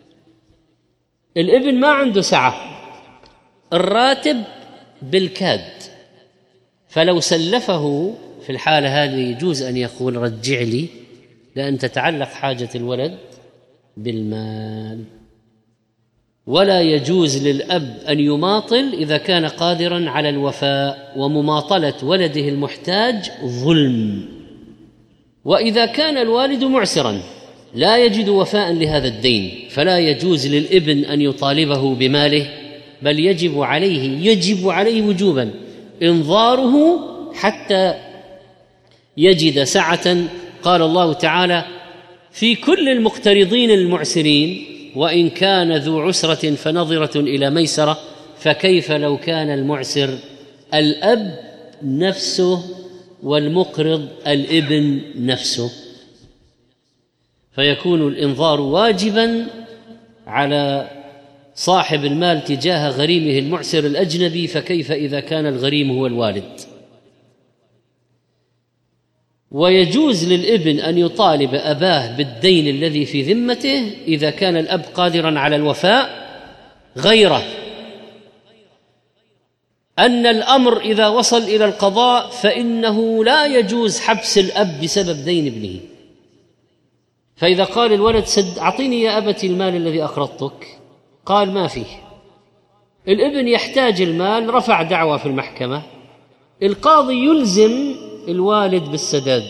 الابن ما عنده سعة، الراتب بالكاد، فلو سلفه في الحالة هذه يجوز أن يقول: رجع لي، لأن تتعلق حاجة الولد بالمال. ولا يجوز للأب أن يماطل إذا كان قادرا على الوفاء، ومماطلة ولده المحتاج ظلم. وإذا كان الوالد معسرا لا يجد وفاء لهذا الدين فلا يجوز للابن أن يطالبه بماله، بل يجب عليه يجب عليه وجوبا إنظاره حتى يجد سعة. قال الله تعالى: في كل المقترضين المعسرين وإن كان ذو عسرة فنظرة إلى ميسرة، فكيف لو كان المعسر الأب نفسه والمقرض الابن نفسه؟ فيكون الإنظار واجبا على صاحب المال تجاه غريمه المعسر الأجنبي، فكيف إذا كان الغريم هو الوالد؟ ويجوز للابن أن يطالب أباه بالدين الذي في ذمته إذا كان الأب قادرا على الوفاء، غيره أن الأمر إذا وصل إلى القضاء فإنه لا يجوز حبس الأب بسبب دين ابنه. فإذا قال الولد: سد أعطيني يا أبتي المال الذي أقرضتك، قال: ما فيه، الابن يحتاج المال، رفع دعوى في المحكمة، القاضي يلزم الوالد بالسداد،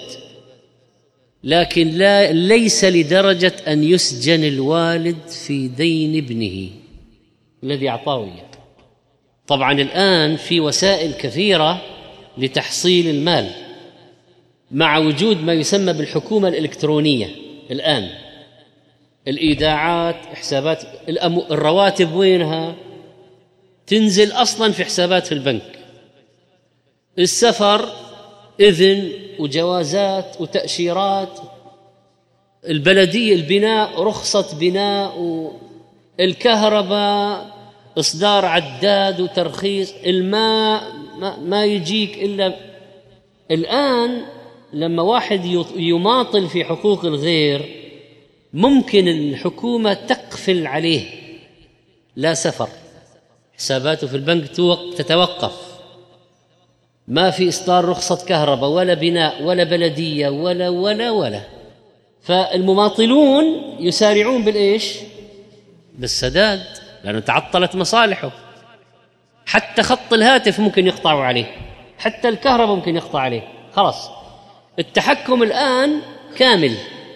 لكن لا ليس لدرجة أن يسجن الوالد في دين ابنه الذي أعطاه إياه. طبعا الآن في وسائل كثيرة لتحصيل المال مع وجود ما يسمى بالحكومة الإلكترونية. الآن الإيداعات، حسابات الرواتب وينها؟ تنزل أصلا في حسابات في البنك. السفر إذن وجوازات وتأشيرات، البلدية البناء رخصة بناء، الكهرباء إصدار عداد وترخيص، الماء ما يجيك إلا الآن. لما واحد يماطل في حقوق الغير ممكن الحكومة تقفل عليه، لا سفر، حساباته في البنك تتوقف، ما في إصدار رخصة كهرباء ولا بناء ولا بلدية ولا ولا ولا فالمماطلون يسارعون بالإيش؟ بالسداد، لأنه تعطلت مصالحه. حتى خط الهاتف ممكن يقطعوا عليه، حتى الكهرباء ممكن يقطع عليه، خلاص التحكم الآن كامل.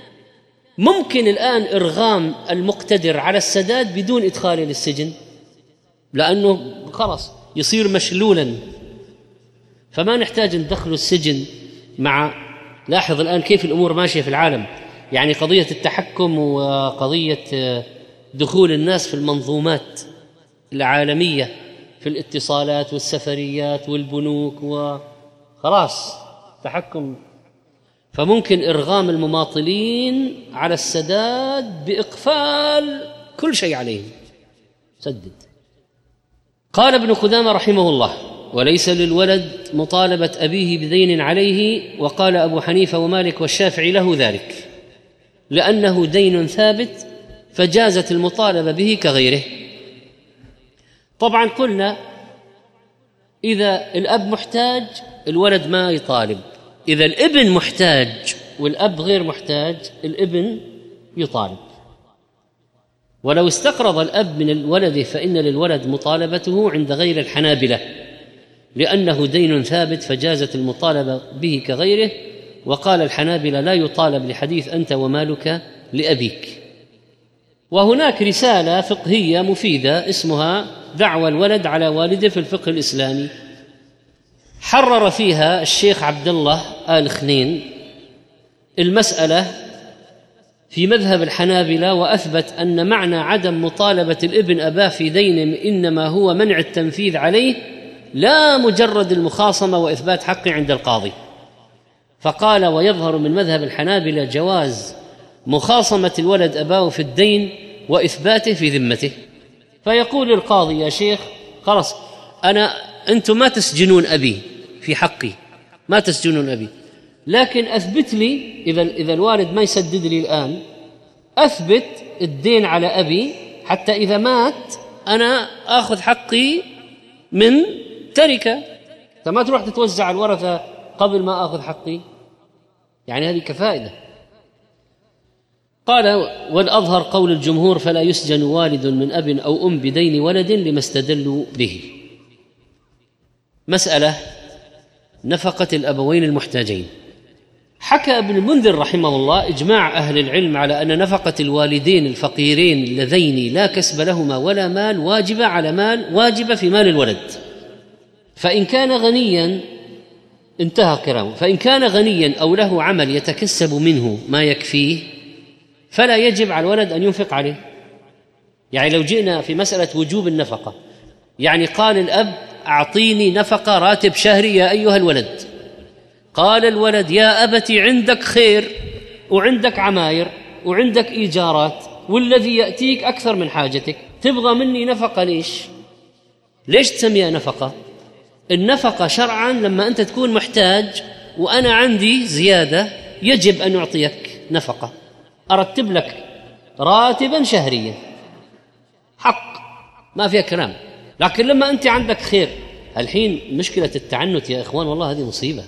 ممكن الآن إرغام المقتدر على السداد بدون إدخاله للسجن، لأنه خلاص يصير مشلولا، فما نحتاج ندخله السجن. مع لاحظ الآن كيف الأمور ماشية في العالم، يعني قضية التحكم وقضية دخول الناس في المنظومات العالمية في الاتصالات والسفريات والبنوك وخلاص تحكم. فممكن إرغام المماطلين على السداد بإقفال كل شيء عليهم. سدد. قال ابن قدامة رحمه الله: وليس للولد مطالبة أبيه بدين عليه. وقال أبو حنيفة ومالك والشافعي له ذلك، لأنه دين ثابت فجازت المطالبة به كغيره. طبعا قلنا إذا الأب محتاج الولد ما يطالب، إذا الابن محتاج والأب غير محتاج الابن يطالب. ولو استقرض الأب من الولد فإن للولد مطالبته عند غير الحنابلة لأنه دين ثابت فجازت المطالبة به كغيره، وقال الحنابلة لا يطالب لحديث أنت ومالك لأبيك. وهناك رسالة فقهية مفيدة اسمها دعوى الولد على والده في الفقه الإسلامي، حرر فيها الشيخ عبد الله آل خنين المسألة في مذهب الحنابلة، وأثبت أن معنى عدم مطالبة الابن أباه في دين إنما هو منع التنفيذ عليه لا مجرد المخاصمة وإثبات حق عند القاضي. فقال ويظهر من مذهب الحنابلة جواز مخاصمة الولد أباه في الدين وإثباته في ذمته. فيقول القاضي يا شيخ خلاص أنا أنتم ما تسجنون أبي في حقي، ما تسجنون أبي، لكن أثبت لي إذا إذا الوالد ما يسدد لي الآن أثبت الدين على أبي حتى إذا مات أنا آخذ حقي من تركة، فما تروح تتوزع الورثة قبل ما آخذ حقي، يعني هذه كفائدة. قال والأظهر قول الجمهور فلا يسجن والد من أب أو أم بدين ولد لما استدلوا به. مسألة نفقة الأبوين المحتاجين. حكى ابن المنذر رحمه الله إجماع أهل العلم على أن نفقة الوالدين الفقيرين اللذين لا كسب لهما ولا مال واجبة على مال واجبة في مال الولد، فإن كان غنيا انتهى كلامه، فإن كان غنيا أو له عمل يتكسب منه ما يكفيه فلا يجب على الولد أن ينفق عليه. يعني لو جئنا في مسألة وجوب النفقة، يعني قال الأب أعطيني نفقة راتب شهري يا أيها الولد، قال الولد يا أبتي عندك خير وعندك عماير وعندك إيجارات والذي يأتيك أكثر من حاجتك، تبغى مني نفقة ليش؟ ليش تسميها نفقة؟ النفقة شرعا لما أنت تكون محتاج وأنا عندي زيادة يجب أن أعطيك نفقة، أرتب لك راتبا شهريا، حق ما فيها كلام. لكن لما أنت عندك خير، الحين مشكلة التعنت يا إخوان والله هذه مصيبة.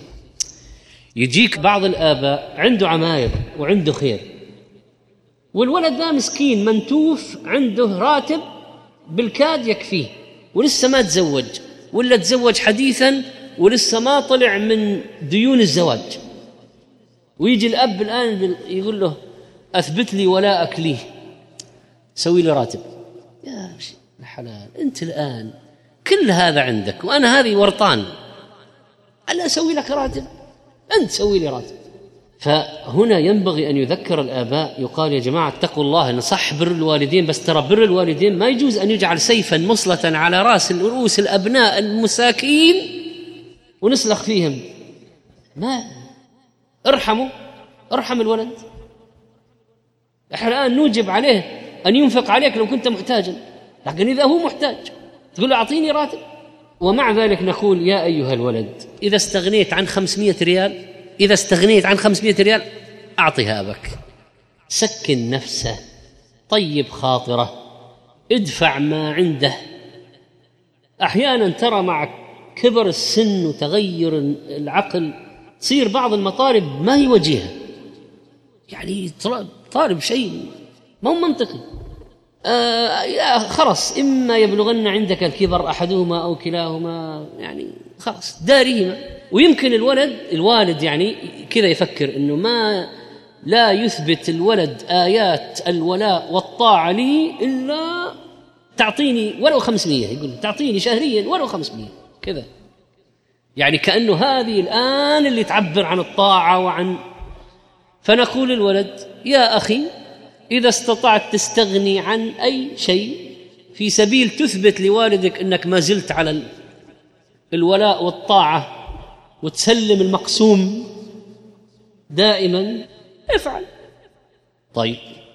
يجيك بعض الآباء عنده عماير وعنده خير والولد ذا مسكين منتوف عنده راتب بالكاد يكفيه ولسه ما تزوج ولا تزوج حديثا ولسه ما طلع من ديون الزواج، ويجي الأب الآن يقول له أثبت لي ولاءك لي، سوي لي راتب. يا الحلال أنت الآن كل هذا عندك وأنا هذه ورطان، ألا أسوي لك راتب؟ أنت سوي لي راتب. فهنا ينبغي أن يذكر الآباء، يقال يا جماعة اتقوا الله، نصح بر الوالدين، بس ترى بر الوالدين ما يجوز أن يجعل سيفا مصلة على رأس رؤوس الأبناء المساكين ونسلخ فيهم. ما ارحموا، ارحم الولد. احنا الآن نوجب عليه أن ينفق عليك لو كنت محتاجا، لكن إذا هو محتاج تقول له أعطيني راتب. ومع ذلك نقول يا أيها الولد إذا استغنيت عن خمسمائة ريال، إذا استغنيت عن خمسمائة ريال أعطيها أبك، سكن نفسه، طيب خاطره، ادفع ما عنده. أحيانا ترى مع كبر السن وتغير العقل تصير بعض المطالب ما يواجهها، يعني طالب شيء ما هو منطقي. آه خلاص إما يبلغن عندك الكبر أحدهما أو كلاهما، يعني خلاص داريهما. ويمكن الولد الوالد يعني كذا يفكر إنه ما لا يثبت الولد آيات الولاء والطاعة لي إلا تعطيني ولو خمسمية، يقول تعطيني شهريا ولو خمسمية كذا، يعني كأنه هذه الآن اللي تعبر عن الطاعة وعن. فنقول الولد يا أخي إذا استطعت تستغني عن أي شيء في سبيل تثبت لوالدك أنك ما زلت على الولاء والطاعة وتسلم المقسوم دائما افعل. طيب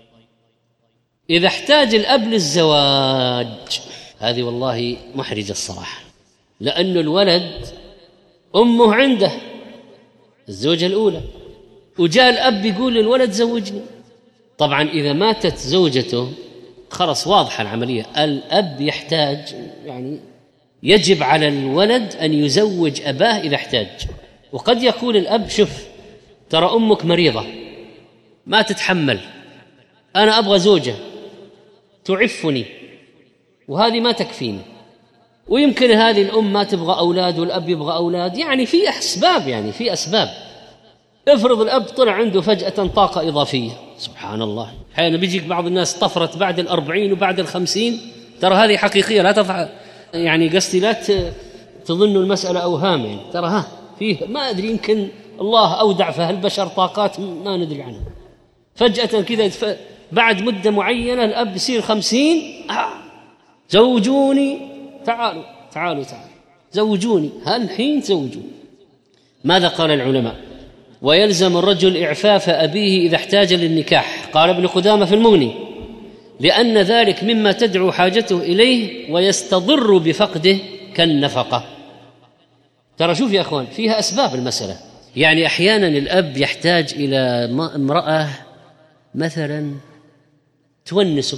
إذا احتاج الأب للزواج، هذه والله محرجة الصراحة، لأن الولد أمه عنده الزوجة الأولى وجاء الأب يقول للولد زوجني. طبعا إذا ماتت زوجته خلاص واضحة العملية، الأب يحتاج يعني يجب على الولد أن يزوج أباه إذا احتاج. وقد يقول الأب شوف ترى أمك مريضة ما تتحمل، أنا أبغى زوجة تعفني وهذه ما تكفيني، ويمكن هذه الأم ما تبغى أولاد والأب يبغى أولاد، يعني في أسباب، يعني في أسباب. افرض الأب طلع عنده فجأة طاقة إضافية، سبحان الله، أحيانا بيجيك بعض الناس طفرت بعد الأربعين وبعد الخمسين، ترى هذه حقيقية، لا تضع يعني قصدي لا تظنوا المسألة أوهام، يعني ترى ها فيه ما أدري يمكن الله أودع في هالبشر طاقات ما ندري عنها. فجأة كذا بعد مدة معينة الأب يصير خمسين، آه زوجوني، تعالوا تعالوا تعالوا زوجوني، هالحين زوجوني. ماذا قال العلماء؟ ويلزم الرجل إعفاف أبيه إذا احتاج للنكاح، قال ابن قدامة في المغني، لأن ذلك مما تدعو حاجته إليه ويستضر بفقده كالنفقة. ترى شوف يا أخوان فيها أسباب المسألة، يعني أحيانا الأب يحتاج إلى امرأة مثلا تونسه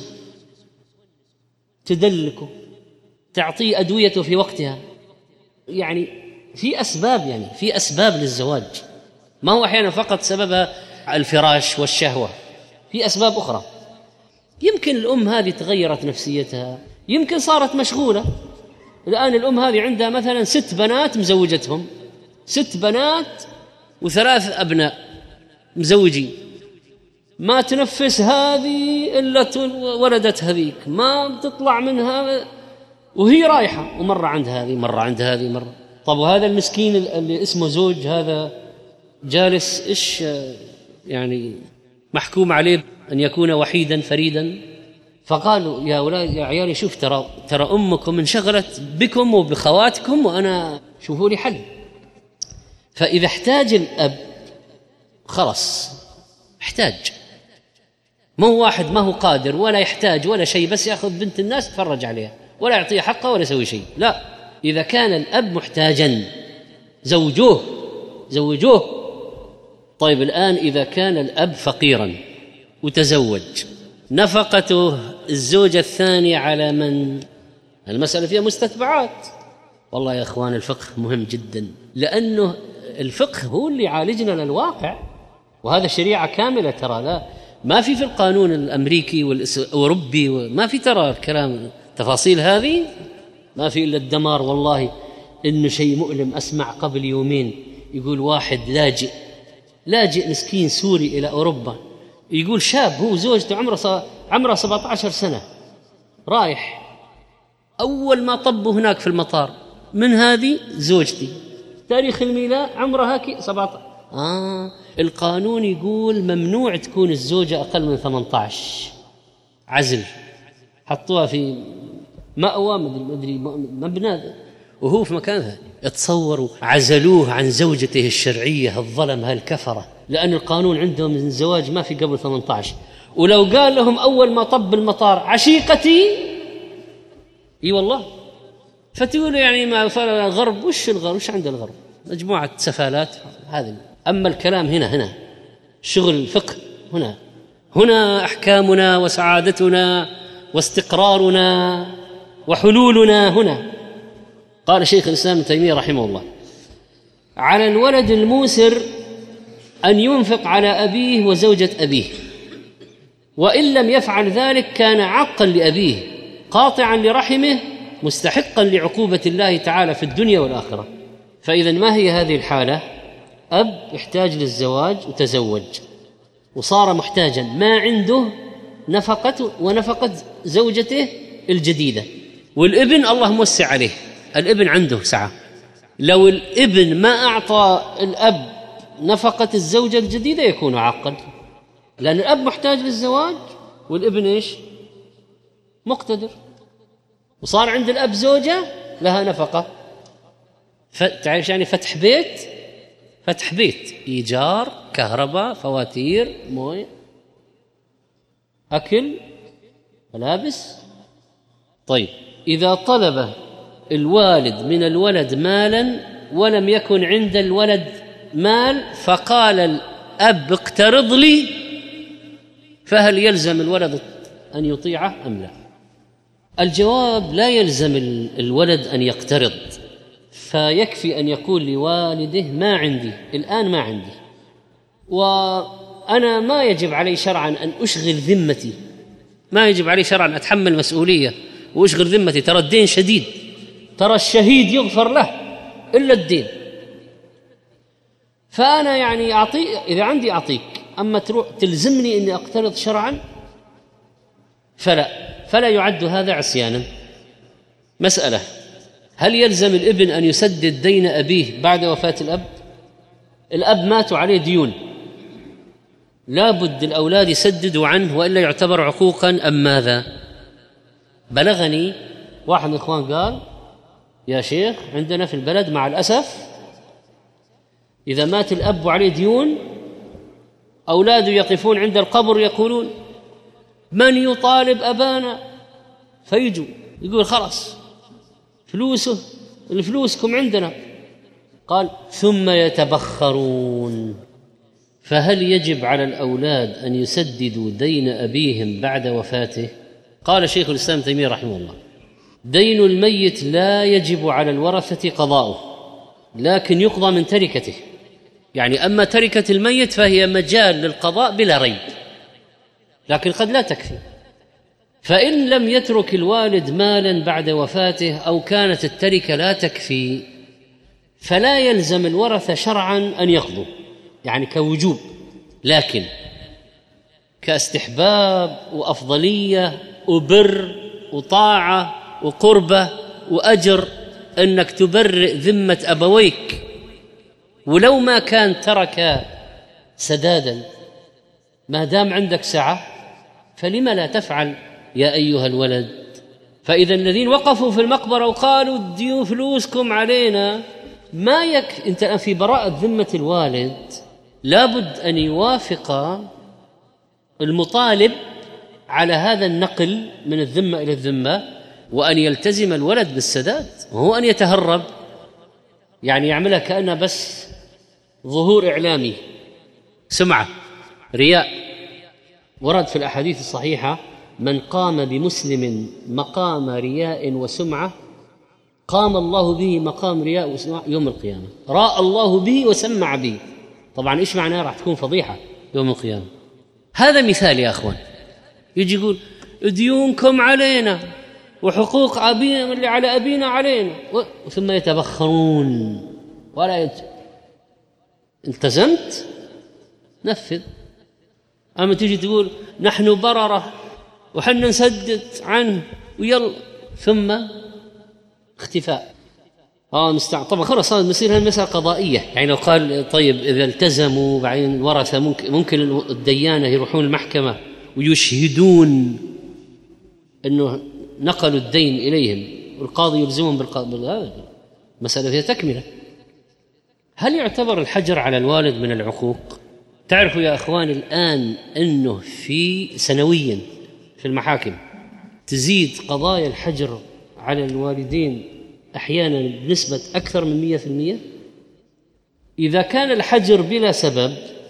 تدلكه تعطيه أدويته في وقتها، يعني في أسباب، يعني في أسباب للزواج، ما هو أحيانا فقط سبب الفراش والشهوة، في أسباب أخرى. يمكن الأم هذه تغيرت نفسيتها، يمكن صارت مشغولة. الآن الأم هذه عندها مثلا ست بنات مزوجتهم، ست بنات وثلاث أبناء مزوجين، ما تنفس هذه إلا ولدت هذيك، ما تطلع منها وهي رايحة، ومرة عند هذه مرة عند هذه مرة. طب وهذا المسكين اللي اسمه زوج هذا جالس إيش يعني محكوم عليه أن يكون وحيدا فريدا؟ فقالوا يا أولاد يا عيالي شوف ترى ترى أمكم انشغلت بكم وبخواتكم وأنا شوفوا لي حل. فإذا احتاج الأب خلاص احتاج، ما هو واحد ما هو قادر ولا يحتاج ولا شيء، بس يأخذ بنت الناس يتفرج عليها ولا يعطيها حقها ولا يسوي شيء، لا، إذا كان الأب محتاجا زوجوه زوجوه. طيب الآن إذا كان الأب فقيرا وتزوج، نفقته الزوجة الثانية على من؟ المسألة فيها مستتبعات. والله يا أخوان الفقه مهم جدا، لأنه الفقه هو اللي يعالجنا للواقع، وهذا شريعة كاملة. ترى لا ما في في القانون الأمريكي والأوروبي ما في ترى الكلام تفاصيل هذه ما في إلا الدمار. والله إنه شيء مؤلم. أسمع قبل يومين يقول واحد لاجئ لاجئ مسكين سوري إلى أوروبا، يقول شاب هو زوجته عمره عمره سبعة عشر سنة، رايح أول ما طبوا هناك في المطار من هذه زوجتي، تاريخ الميلاد عمرها كي سبعة عشر. آه القانون يقول ممنوع تكون الزوجة أقل من ثمانية عشر، عزل، حطوها في مأوى مدري مبنى وهو في مكان ثاني. اتصوروا عزلوه عن زوجته الشرعية، الظلم هالكفرة، لأن القانون عندهم الزواج ما في قبل ثمانية عشر. ولو قال لهم أول ما طب المطار عشيقتي، اي والله، فتقولوا يعني ما الغرب وش الغرب وش عند الغرب مجموعة سفالات هذه. أما الكلام هنا هنا شغل الفقه، هنا هنا أحكامنا وسعادتنا واستقرارنا وحلولنا هنا. قال شيخ الإسلام ابن تيمية رحمه الله: على الولد الموسر أن ينفق على أبيه وزوجة أبيه، وإن لم يفعل ذلك كان عاقا لأبيه قاطعا لرحمه مستحقا لعقوبة الله تعالى في الدنيا والآخرة. فإذا ما هي هذه الحالة؟ أب يحتاج للزواج وتزوج وصار محتاجا، ما عنده نفقة ونفقة زوجته الجديدة، والابن الله موسع عليه، الابن عنده سعة. لو الابن ما أعطى الأب نفقة الزوجة الجديدة يكون عاقا، لأن الأب محتاج للزواج والابن إيش؟ مقتدر، وصار عند الأب زوجة لها نفقة. تعرف يعني فتح بيت، فتح بيت، إيجار، كهرباء، فواتير، مويه، أكل، ملابس. طيب إذا طلب الوالد من الولد مالا ولم يكن عند الولد مال فقال الأب اقترض لي، فهل يلزم الولد أن يطيعه أم لا؟ الجواب: لا يلزم الولد أن يقترض، فيكفي أن يقول لوالده ما عندي الآن، ما عندي، وأنا ما يجب علي شرعا أن أشغل ذمتي، ما يجب علي شرعا أن أتحمل مسؤولية وأشغل ذمتي، ترى الدين شديد، ترى الشهيد يغفر له إلا الدين، فأنا يعني أعطي إذا عندي أعطيك، أما تروح تلزمني أني أقترض شرعا فلا فلا يعد هذا عصيانا. مسألة: هل يلزم الابن أن يسدد دين أبيه بعد وفاة الأب؟ الأب مات وعليه ديون، لا بد الأولاد يسددوا عنه وإلا يعتبر عقوقا أم ماذا؟ بلغني واحد من الإخوان قال: يا شيخ عندنا في البلد مع الأسف إذا مات الأب وعليه ديون أولاده يقفون عند القبر يقولون: من يطالب أبانا؟ فيجوا يقول: خلاص فلوسه الفلوسكم عندنا. قال: ثم يتبخرون. فهل يجب على الأولاد أن يسددوا دين أبيهم بعد وفاته؟ قال شيخ الإسلام تيمية رحمه الله: دين الميت لا يجب على الورثة قضاؤه، لكن يقضى من تركته، يعني أما تركة الميت فهي مجال للقضاء بلا ريب، لكن قد لا تكفي. فإن لم يترك الوالد مالا بعد وفاته أو كانت التركة لا تكفي فلا يلزم الورثة شرعا أن يقضوا، يعني كوجوب، لكن كاستحباب وأفضلية وبر وطاعة وقربة وأجر أنك تبرئ ذمة أبويك ولو ما كان ترك سدادا، ما دام عندك سعة فلما لا تفعل يا أيها الولد؟ فإذا الذين وقفوا في المقبرة وقالوا اديوا فلوسكم علينا ما يك أنت في براءة ذمة الوالد، لابد أن يوافق المطالب على هذا النقل من الذمة إلى الذمة، وأن يلتزم الولد بالسداد، وهو أن يتهرب يعني يعملها كأنها بس ظهور إعلامي، سمعة، رياء. ورد في الأحاديث الصحيحة: من قام بمسلم مقام رياء وسمعة قام الله به مقام رياء وسمعة يوم القيامة، راى الله به وسمع به. طبعا إيش معناه؟ راح تكون فضيحة يوم القيامة. هذا مثال يا أخوان. يجي يقول ديونكم علينا وحقوق أبينا اللي على أبينا علينا، ثم يتبخرون ولا يت... التزمت نفذ. أما تيجي تقول نحن بررة وحنا نسدد عنه ويلا، ثم اختفاء. اه مستع... طبعا خلاص صار مصير هالمسألة قضائية، يعني لو قال طيب إذا التزموا بعدين الورثة ممكن ممكن الديانة يروحون المحكمة ويشهدون أنه نقلوا الدين إليهم والقاضي يلزمهم بالقاضي، مسألة فيها تكملة. هل يعتبر الحجر على الوالد من العقوق؟ تعرفوا يا أخوان الآن أنه في سنويا في المحاكم تزيد قضايا الحجر على الوالدين أحيانا بنسبة أكثر من مئة بالمئة. إذا كان الحجر بلا سبب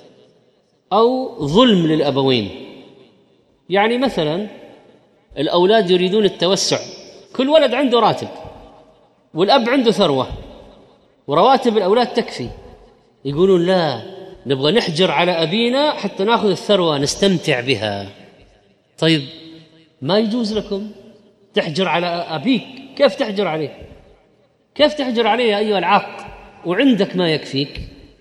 أو ظلم للأبوين، يعني مثلا الأولاد يريدون التوسع، كل ولد عنده راتب والأب عنده ثروة ورواتب الأولاد تكفي، يقولون لا نبغى نحجر على أبينا حتى نأخذ الثروة نستمتع بها. طيب ما يجوز لكم تحجر على أبيك، كيف تحجر عليه؟ كيف تحجر عليه يا أيها العاق وعندك ما يكفيك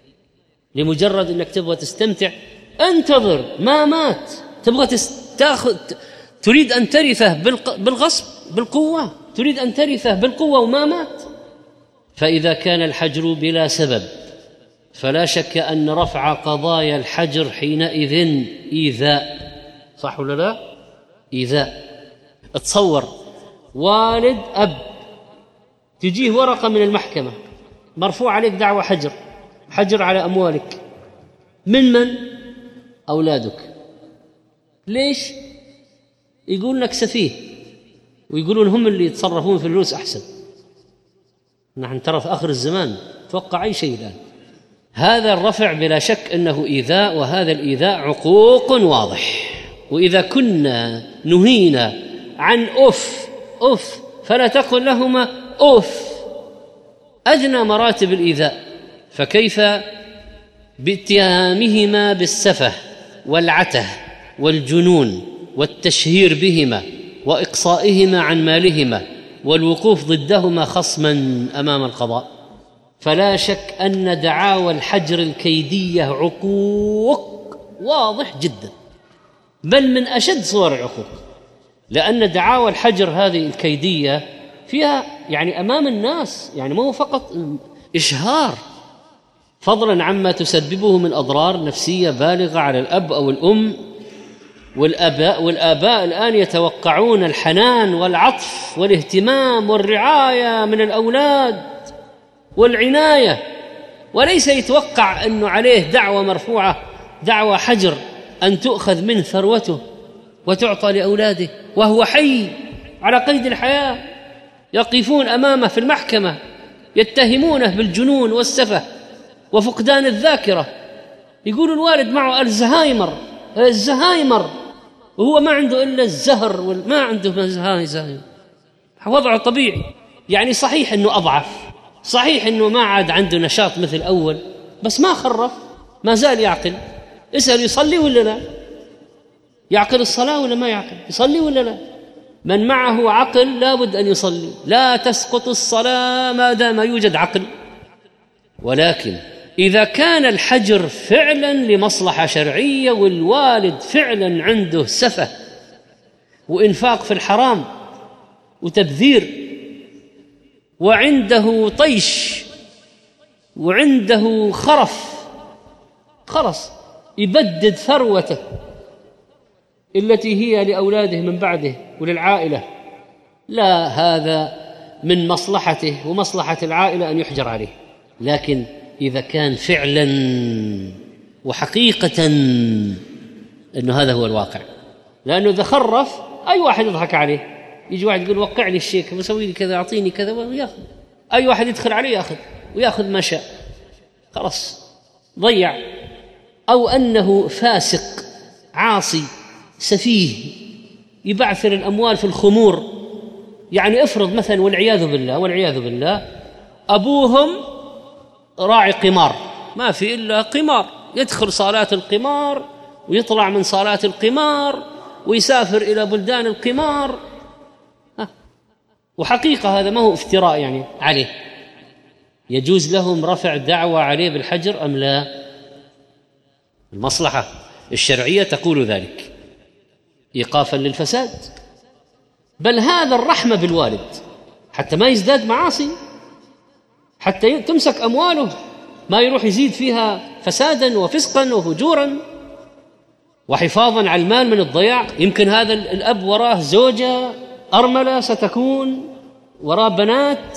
لمجرد أنك تبغى تستمتع؟ انتظر ما مات، تبغى تاخذ، تريد أن ترثه بالغصب بالقوة، تريد أن ترثه بالقوة وما مات. فإذا كان الحجر بلا سبب فلا شك أن رفع قضايا الحجر حينئذ إيذاء، صح ولا لا؟ إيذاء. اتصور والد أب تجيه ورقة من المحكمة مرفوع عليك دعوة حجر، حجر على أموالك، من من؟ أولادك. ليش؟ يقول لك سفيه، ويقولون هم اللي يتصرفون في الفلوس أحسن. نحن ترى في آخر الزمان توقع أي شيء الآن. هذا الرفع بلا شك أنه إيذاء، وهذا الإيذاء عقوق واضح. وإذا كنا نهينا عن أف أف، فلا تقل لهما أف، أدنى مراتب الإيذاء. فكيف باتهامهما بالسفه والعته والجنون والتشهير بهما وإقصائهما عن مالهما والوقوف ضدهما خصما أمام القضاء؟ فلا شك أن دعاوى الحجر الكيدية عقوق واضح جدا، بل من أشد صور العقوق، لأن دعاوى الحجر هذه الكيدية فيها يعني أمام الناس، يعني ما هو فقط إشهار، فضلا عما تسببه من أضرار نفسية بالغة على الأب أو الأم والآباء. والآباء الآن يتوقعون الحنان والعطف والاهتمام والرعاية من الأولاد والعناية، وليس يتوقع أنه عليه دعوة مرفوعة، دعوة حجر، أن تؤخذ منه ثروته وتعطى لأولاده وهو حي على قيد الحياة، يقفون أمامه في المحكمة يتهمونه بالجنون والسفه وفقدان الذاكرة، يقول الوالد معه الزهايمر الزهايمر وهو ما عنده إلا الزهر وما عنده زهايمر، وضعه طبيعي. يعني صحيح أنه أضعف، صحيح أنه ما عاد عنده نشاط مثل أول، بس ما خرف، ما زال يعقل. اسأل يصلي ولا لا؟ يعقل الصلاة ولا ما يعقل؟ يصلي ولا لا؟ من معه عقل لابد أن يصلي، لا تسقط الصلاة ما دام يوجد عقل. ولكن إذا كان الحجر فعلا لمصلحة شرعية والوالد فعلا عنده سفه وإنفاق في الحرام وتبذير وعنده طيش وعنده خرف، خلص يبدد ثروته التي هي لأولاده من بعده وللعائلة، لا، هذا من مصلحته ومصلحة العائلة أن يحجر عليه. لكن إذا كان فعلا وحقيقة أنه هذا هو الواقع، لأنه إذا خرف أي واحد يضحك عليه، يجي واحد يقول وقع لي الشيك وسوي لي كذا أعطيني كذا ويأخذ، أي واحد يدخل عليه يأخذ ويأخذ ما شاء، خلاص ضيع. أو أنه فاسق عاصي سفيه يبعثر الأموال في الخمور، يعني افرض مثلا والعياذ بالله والعياذ بالله أبوهم راعي قمار، ما في إلا قمار، يدخل صالات القمار ويطلع من صالات القمار ويسافر إلى بلدان القمار، ها. وحقيقة هذا ما هو افتراء يعني عليه، يجوز لهم رفع دعوى عليه بالحجر أم لا؟ المصلحة الشرعية تقول ذلك إيقافا للفساد، بل هذا الرحمة بالوالد حتى ما يزداد معاصي، حتى تمسك أمواله ما يروح يزيد فيها فسادا وفسقا وفجورا، وحفاظا على المال من الضياع. يمكن هذا الأب وراه زوجة أرملة ستكون، وراه بنات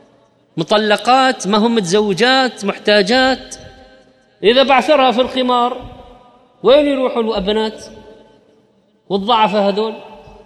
مطلقات ما هم متزوجات محتاجات، إذا بعثرها في الخمار وين يروحوا الأبنات والضعفة هذول؟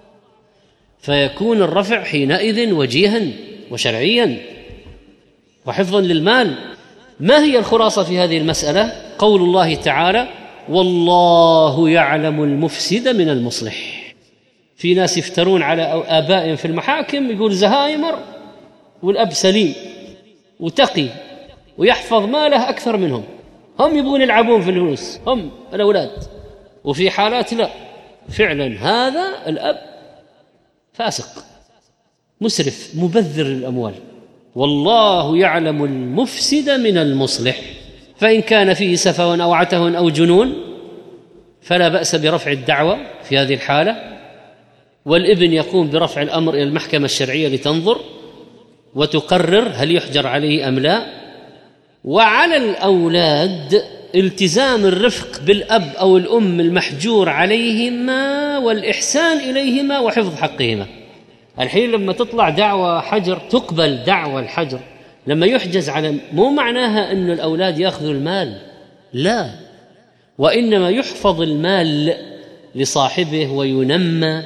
فيكون الرفع حينئذ وجيها وشرعيا وحفظا للمال. ما هي الخلاصة في هذه المسألة؟ قول الله تعالى والله يعلم المفسد من المصلح. في ناس يفترون على آبائهم في المحاكم، يقول زهايمر والأب سليم وتقي ويحفظ ماله أكثر منهم، هم يبغون يلعبون في الفلوس هم الأولاد، وفي حالات لا، فعلا هذا الأب فاسق مسرف مبذر الأموال. والله يعلم المفسد من المصلح، فإن كان فيه سفه أو عته أو جنون فلا بأس برفع الدعوة في هذه الحالة، والابن يقوم برفع الأمر إلى المحكمة الشرعية لتنظر وتقرر هل يحجر عليه أم لا. وعلى الأولاد التزام الرفق بالأب أو الأم المحجور عليهما والإحسان إليهما وحفظ حقهما. الحين لما تطلع دعوة حجر تقبل دعوة الحجر، لما يحجز على، مو معناها أن الأولاد يأخذوا المال، لا، وإنما يحفظ المال لصاحبه وينمى،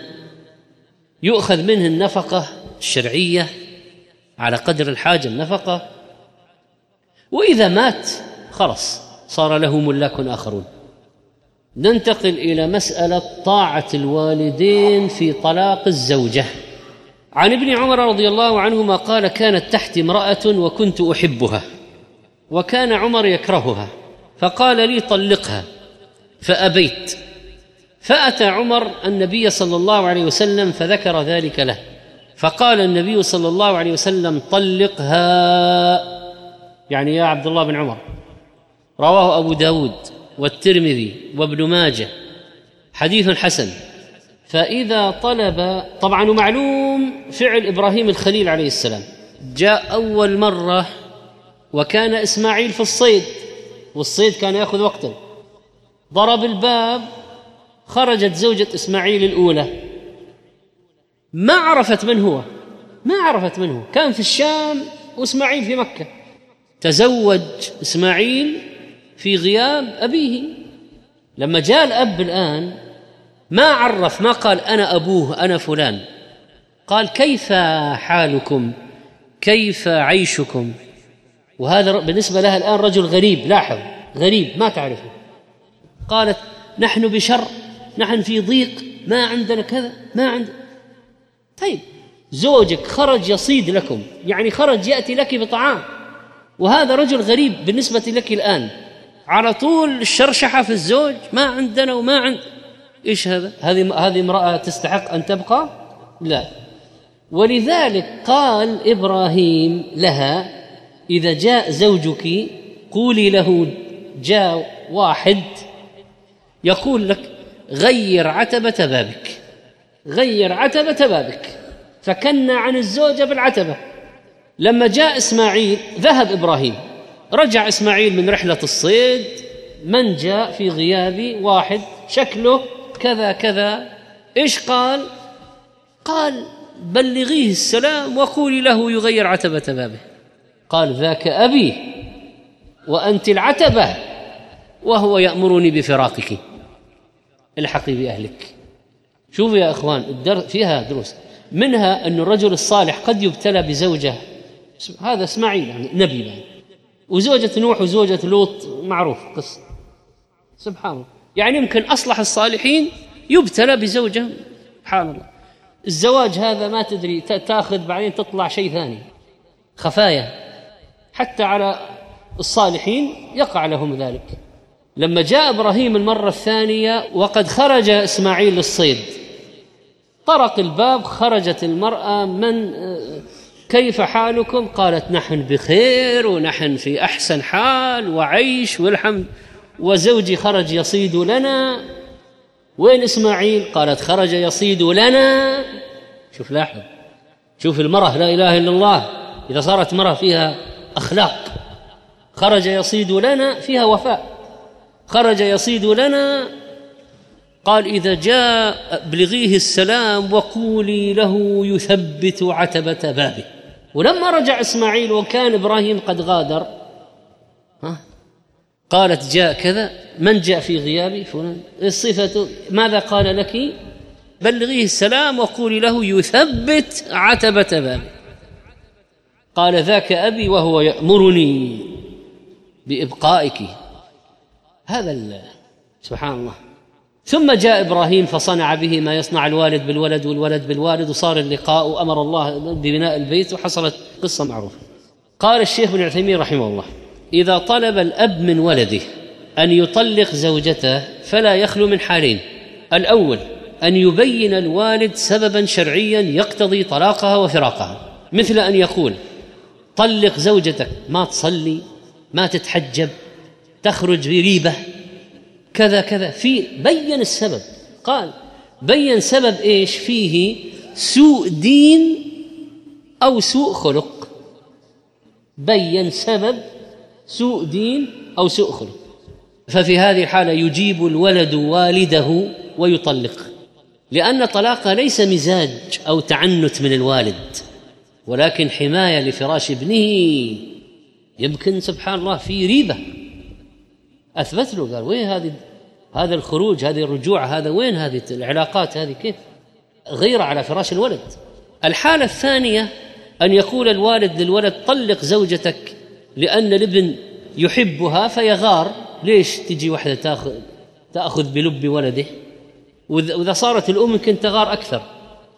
يؤخذ منه النفقة الشرعية على قدر الحاجة النفقة، وإذا مات خلص صار له ملاك آخرون. ننتقل إلى مسألة طاعة الوالدين في طلاق الزوجة. عن ابن عمر رضي الله عنهما قال كانت تحتي امرأة وكنت أحبها وكان عمر يكرهها فقال لي طلقها فأبيت، فأتى عمر النبي صلى الله عليه وسلم فذكر ذلك له، فقال النبي صلى الله عليه وسلم طلقها، يعني يا عبد الله بن عمر. رواه أبو داود والترمذي وابن ماجه، حديث حسن. فإذا طلب، طبعا معلوم فعل إبراهيم الخليل عليه السلام، جاء أول مرة وكان إسماعيل في الصيد، والصيد كان يأخذ وقتا، ضرب الباب، خرجت زوجة إسماعيل الأولى، ما عرفت من هو، ما عرفت من هو، كان في الشام وإسماعيل في مكة. تزوج إسماعيل في غياب أبيه، لما جاء الأب الآن ما عرف، ما قال أنا أبوه أنا فلان، قال كيف حالكم، كيف عيشكم، وهذا بالنسبة لها الآن رجل غريب، لاحظ غريب ما تعرفه. قالت نحن بشر، نحن في ضيق، ما عندنا كذا، ما عندنا. طيب زوجك خرج يصيد لكم، يعني خرج يأتي لك بطعام، وهذا رجل غريب بالنسبة لك الآن، على طول الشرشحة في الزوج، ما عندنا وما عند. إيش هذا؟ هذه هذه امرأة تستحق أن تبقى؟ لا. ولذلك قال إبراهيم لها إذا جاء زوجك قولي له جاء واحد يقول لك غير عتبة بابك، غير عتبة بابك، فكنا عن الزوجة بالعتبة. لما جاء إسماعيل ذهب إبراهيم، رجع إسماعيل من رحلة الصيد، من جاء في غيابي واحد شكله كذا كذا، إيش قال؟ قال بلغيه السلام وقولي له يغير عتبة بابه. قال ذاك أبي وأنت العتبة وهو يأمرني بفراقك، الحقي بأهلك. شوفوا يا أخوان الدر فيها دروس، منها أن الرجل الصالح قد يبتلى بزوجة، هذا إسماعيل يعني نبي يعني، وزوجة نوح وزوجة لوط معروف قصة، سبحان الله. يعني يمكن أصلح الصالحين يبتلى بزوجة، سبحان الله. الزواج هذا ما تدري تأخذ بعدين تطلع شيء ثاني، خفايا، حتى على الصالحين يقع لهم ذلك. لما جاء إبراهيم المرة الثانية وقد خرج إسماعيل للصيد، طرق الباب، خرجت المرأة، من كيف حالكم؟ قالت نحن بخير ونحن في أحسن حال وعيش والحمد، وزوجي خرج يصيد لنا. وين إسماعيل؟ قالت خرج يصيد لنا. شوف لاحظ، شوف المرأة لا إله إلا الله، إذا صارت مرأة فيها أخلاق، خرج يصيد لنا فيها وفاء، خرج يصيد لنا. قال إذا جاء بلغيه السلام وقولي له يثبت عتبة بابه. ولما رجع إسماعيل وكان إبراهيم قد غادر، ها قالت جاء كذا، من جاء في غيابي فلان، الصفة ماذا قال لك؟ بلغيه السلام وقولي له يثبت عتبة بابه. قال ذاك أبي وهو يأمرني بإبقائك. هذا سبحان الله. ثم جاء إبراهيم فصنع به ما يصنع الوالد بالولد والولد بالوالد، وصار اللقاء وأمر الله ببناء البيت، وحصلت قصة معروفة. قال الشيخ ابن عثيمين رحمه الله إذا طلب الأب من ولده أن يطلق زوجته فلا يخلو من حالين: الأول أن يبين الوالد سببا شرعيا يقتضي طلاقها وفراقها، مثل أن يقول طلق زوجتك، ما تصلي، ما تتحجب، تخرج بريبة، كذا كذا، في بين السبب. قال بين سبب إيش فيه؟ سوء دين أو سوء خلق. بين سبب سوء دين أو سوء خلق، ففي هذه الحالة يجيب الولد والده ويطلق، لأن طلاقها ليس مزاج أو تعنت من الوالد، ولكن حماية لفراش ابنه. يمكن سبحان الله في ريبة، أثبت له، قال وين هذه، هذا الخروج، هذه الرجوع، هذا وين هذه العلاقات، هذه كيف غير على فراش الولد. الحالة الثانية أن يقول الوالد للولد طلق زوجتك لأن الابن يحبها فيغار، ليش تجي واحدة تأخذ, تأخذ بلب ولده؟ وإذا صارت الأم يمكن تغار أكثر،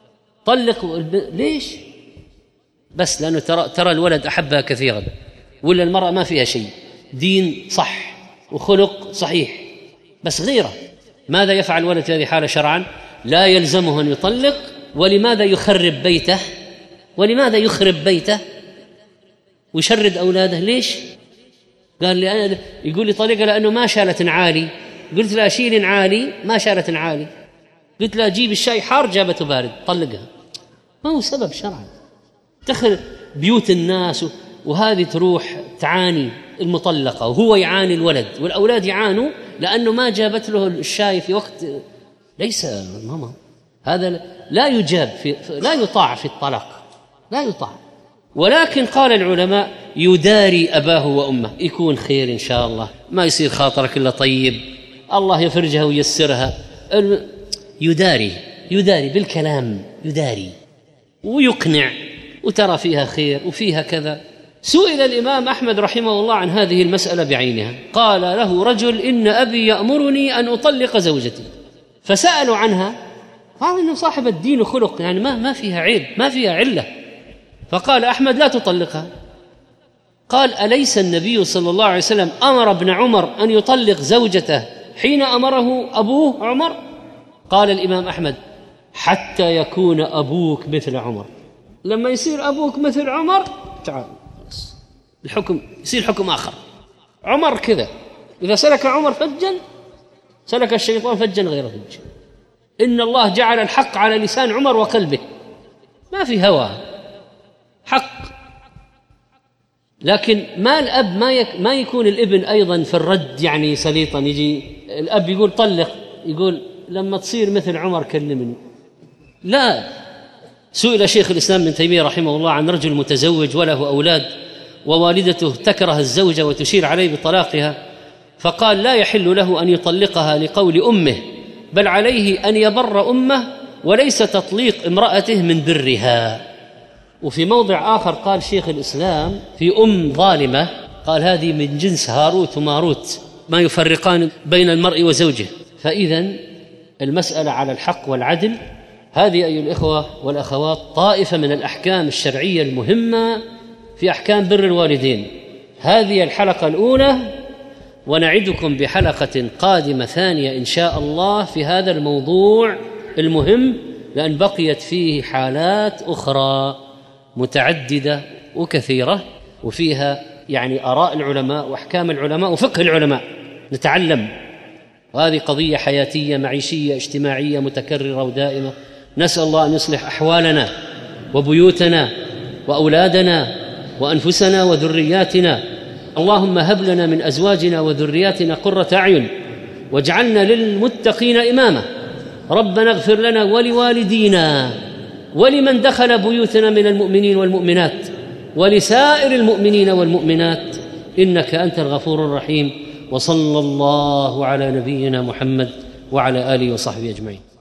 طلق الب... ليش؟ بس لأنه ترى ترى الولد أحبها كثيرا، ولا المرأة ما فيها شيء، دين صح وخلق صحيح، بس غيره. ماذا يفعل الولد في هذه الحالة شرعا؟ لا يلزمه أن يطلق. ولماذا يخرب بيته؟ ولماذا يخرب بيته ويشرد أولاده؟ ليش؟ قال لي أنا، يقول لي طلقها لأنه ما شالت عالي. قلت له أشيل عالي، ما شالت عالي. قلت له جيب الشاي حار، جابته بارد، طلقها. ما هو سبب شرعا. دخل بيوت الناس وهذه تروح تعاني المطلقة، وهو يعاني الولد، والأولاد يعانوا لأنه ما جابت له الشاي في وقت. ليس ماما، هذا لا يجاب في، لا يطاع في الطلاق، لا يطاع. ولكن قال العلماء يداري أباه وأمه، يكون خير إن شاء الله، ما يصير خاطرك إلا طيب، الله يفرجها وييسرها. يداري يداري بالكلام، يداري ويقنع، وترى فيها خير وفيها كذا. سئل الإمام أحمد رحمه الله عن هذه المسألة بعينها، قال له رجل إن أبي يأمرني أن أطلق زوجتي، فسألوا عنها، قال إنه صاحب الدين وخلق، يعني ما ما فيها عيب، ما فيها علة. فقال أحمد لا تطلقها. قال أليس النبي صلى الله عليه وسلم أمر ابن عمر أن يطلق زوجته حين أمره أبوه عمر؟ قال الإمام أحمد حتى يكون أبوك مثل عمر. لما يصير أبوك مثل عمر تعال الحكم يصير حكم آخر. عمر كذا، إذا سلك عمر فجا سلك الشيطان فجا غير فج. إن الله جعل الحق على لسان عمر وقلبه، ما في هوى، حق. لكن ما الأب ما يك ما يكون الابن أيضا في الرد يعني سليطا، يجي الأب يقول طلق، يقول لما تصير مثل عمر كلمني. لا. سئل شيخ الإسلام ابن تيمية رحمه الله عن رجل متزوج وله أولاد، ووالدته تكره الزوجة وتشير عليه بطلاقها، فقال لا يحل له أن يطلقها لقول أمه، بل عليه أن يبر أمه، وليس تطليق امرأته من برها. وفي موضع آخر قال شيخ الإسلام في أم ظالمة، قال هذه من جنس هاروت وماروت، ما يفرقان بين المرء وزوجه. فإذن المسألة على الحق والعدل. هذه أيها الإخوة والأخوات طائفة من الأحكام الشرعية المهمة في أحكام بر الوالدين. هذه الحلقة الأولى، ونعدكم بحلقة قادمة ثانية إن شاء الله في هذا الموضوع المهم، لأن بقيت فيه حالات أخرى متعددة وكثيرة، وفيها يعني آراء العلماء وأحكام العلماء وفقه العلماء نتعلم. وهذه قضية حياتية معيشية اجتماعية متكررة ودائمة. نسأل الله أن يصلح أحوالنا وبيوتنا وأولادنا وأنفسنا وذرياتنا. اللهم هب لنا من أزواجنا وذرياتنا قرة أعين واجعلنا للمتقين إماما. ربنا اغفر لنا ولوالدينا ولمن دخل بيوتنا من المؤمنين والمؤمنات ولسائر المؤمنين والمؤمنات، إنك أنت الغفور الرحيم. وصلى الله على نبينا محمد وعلى آله وصحبه أجمعين.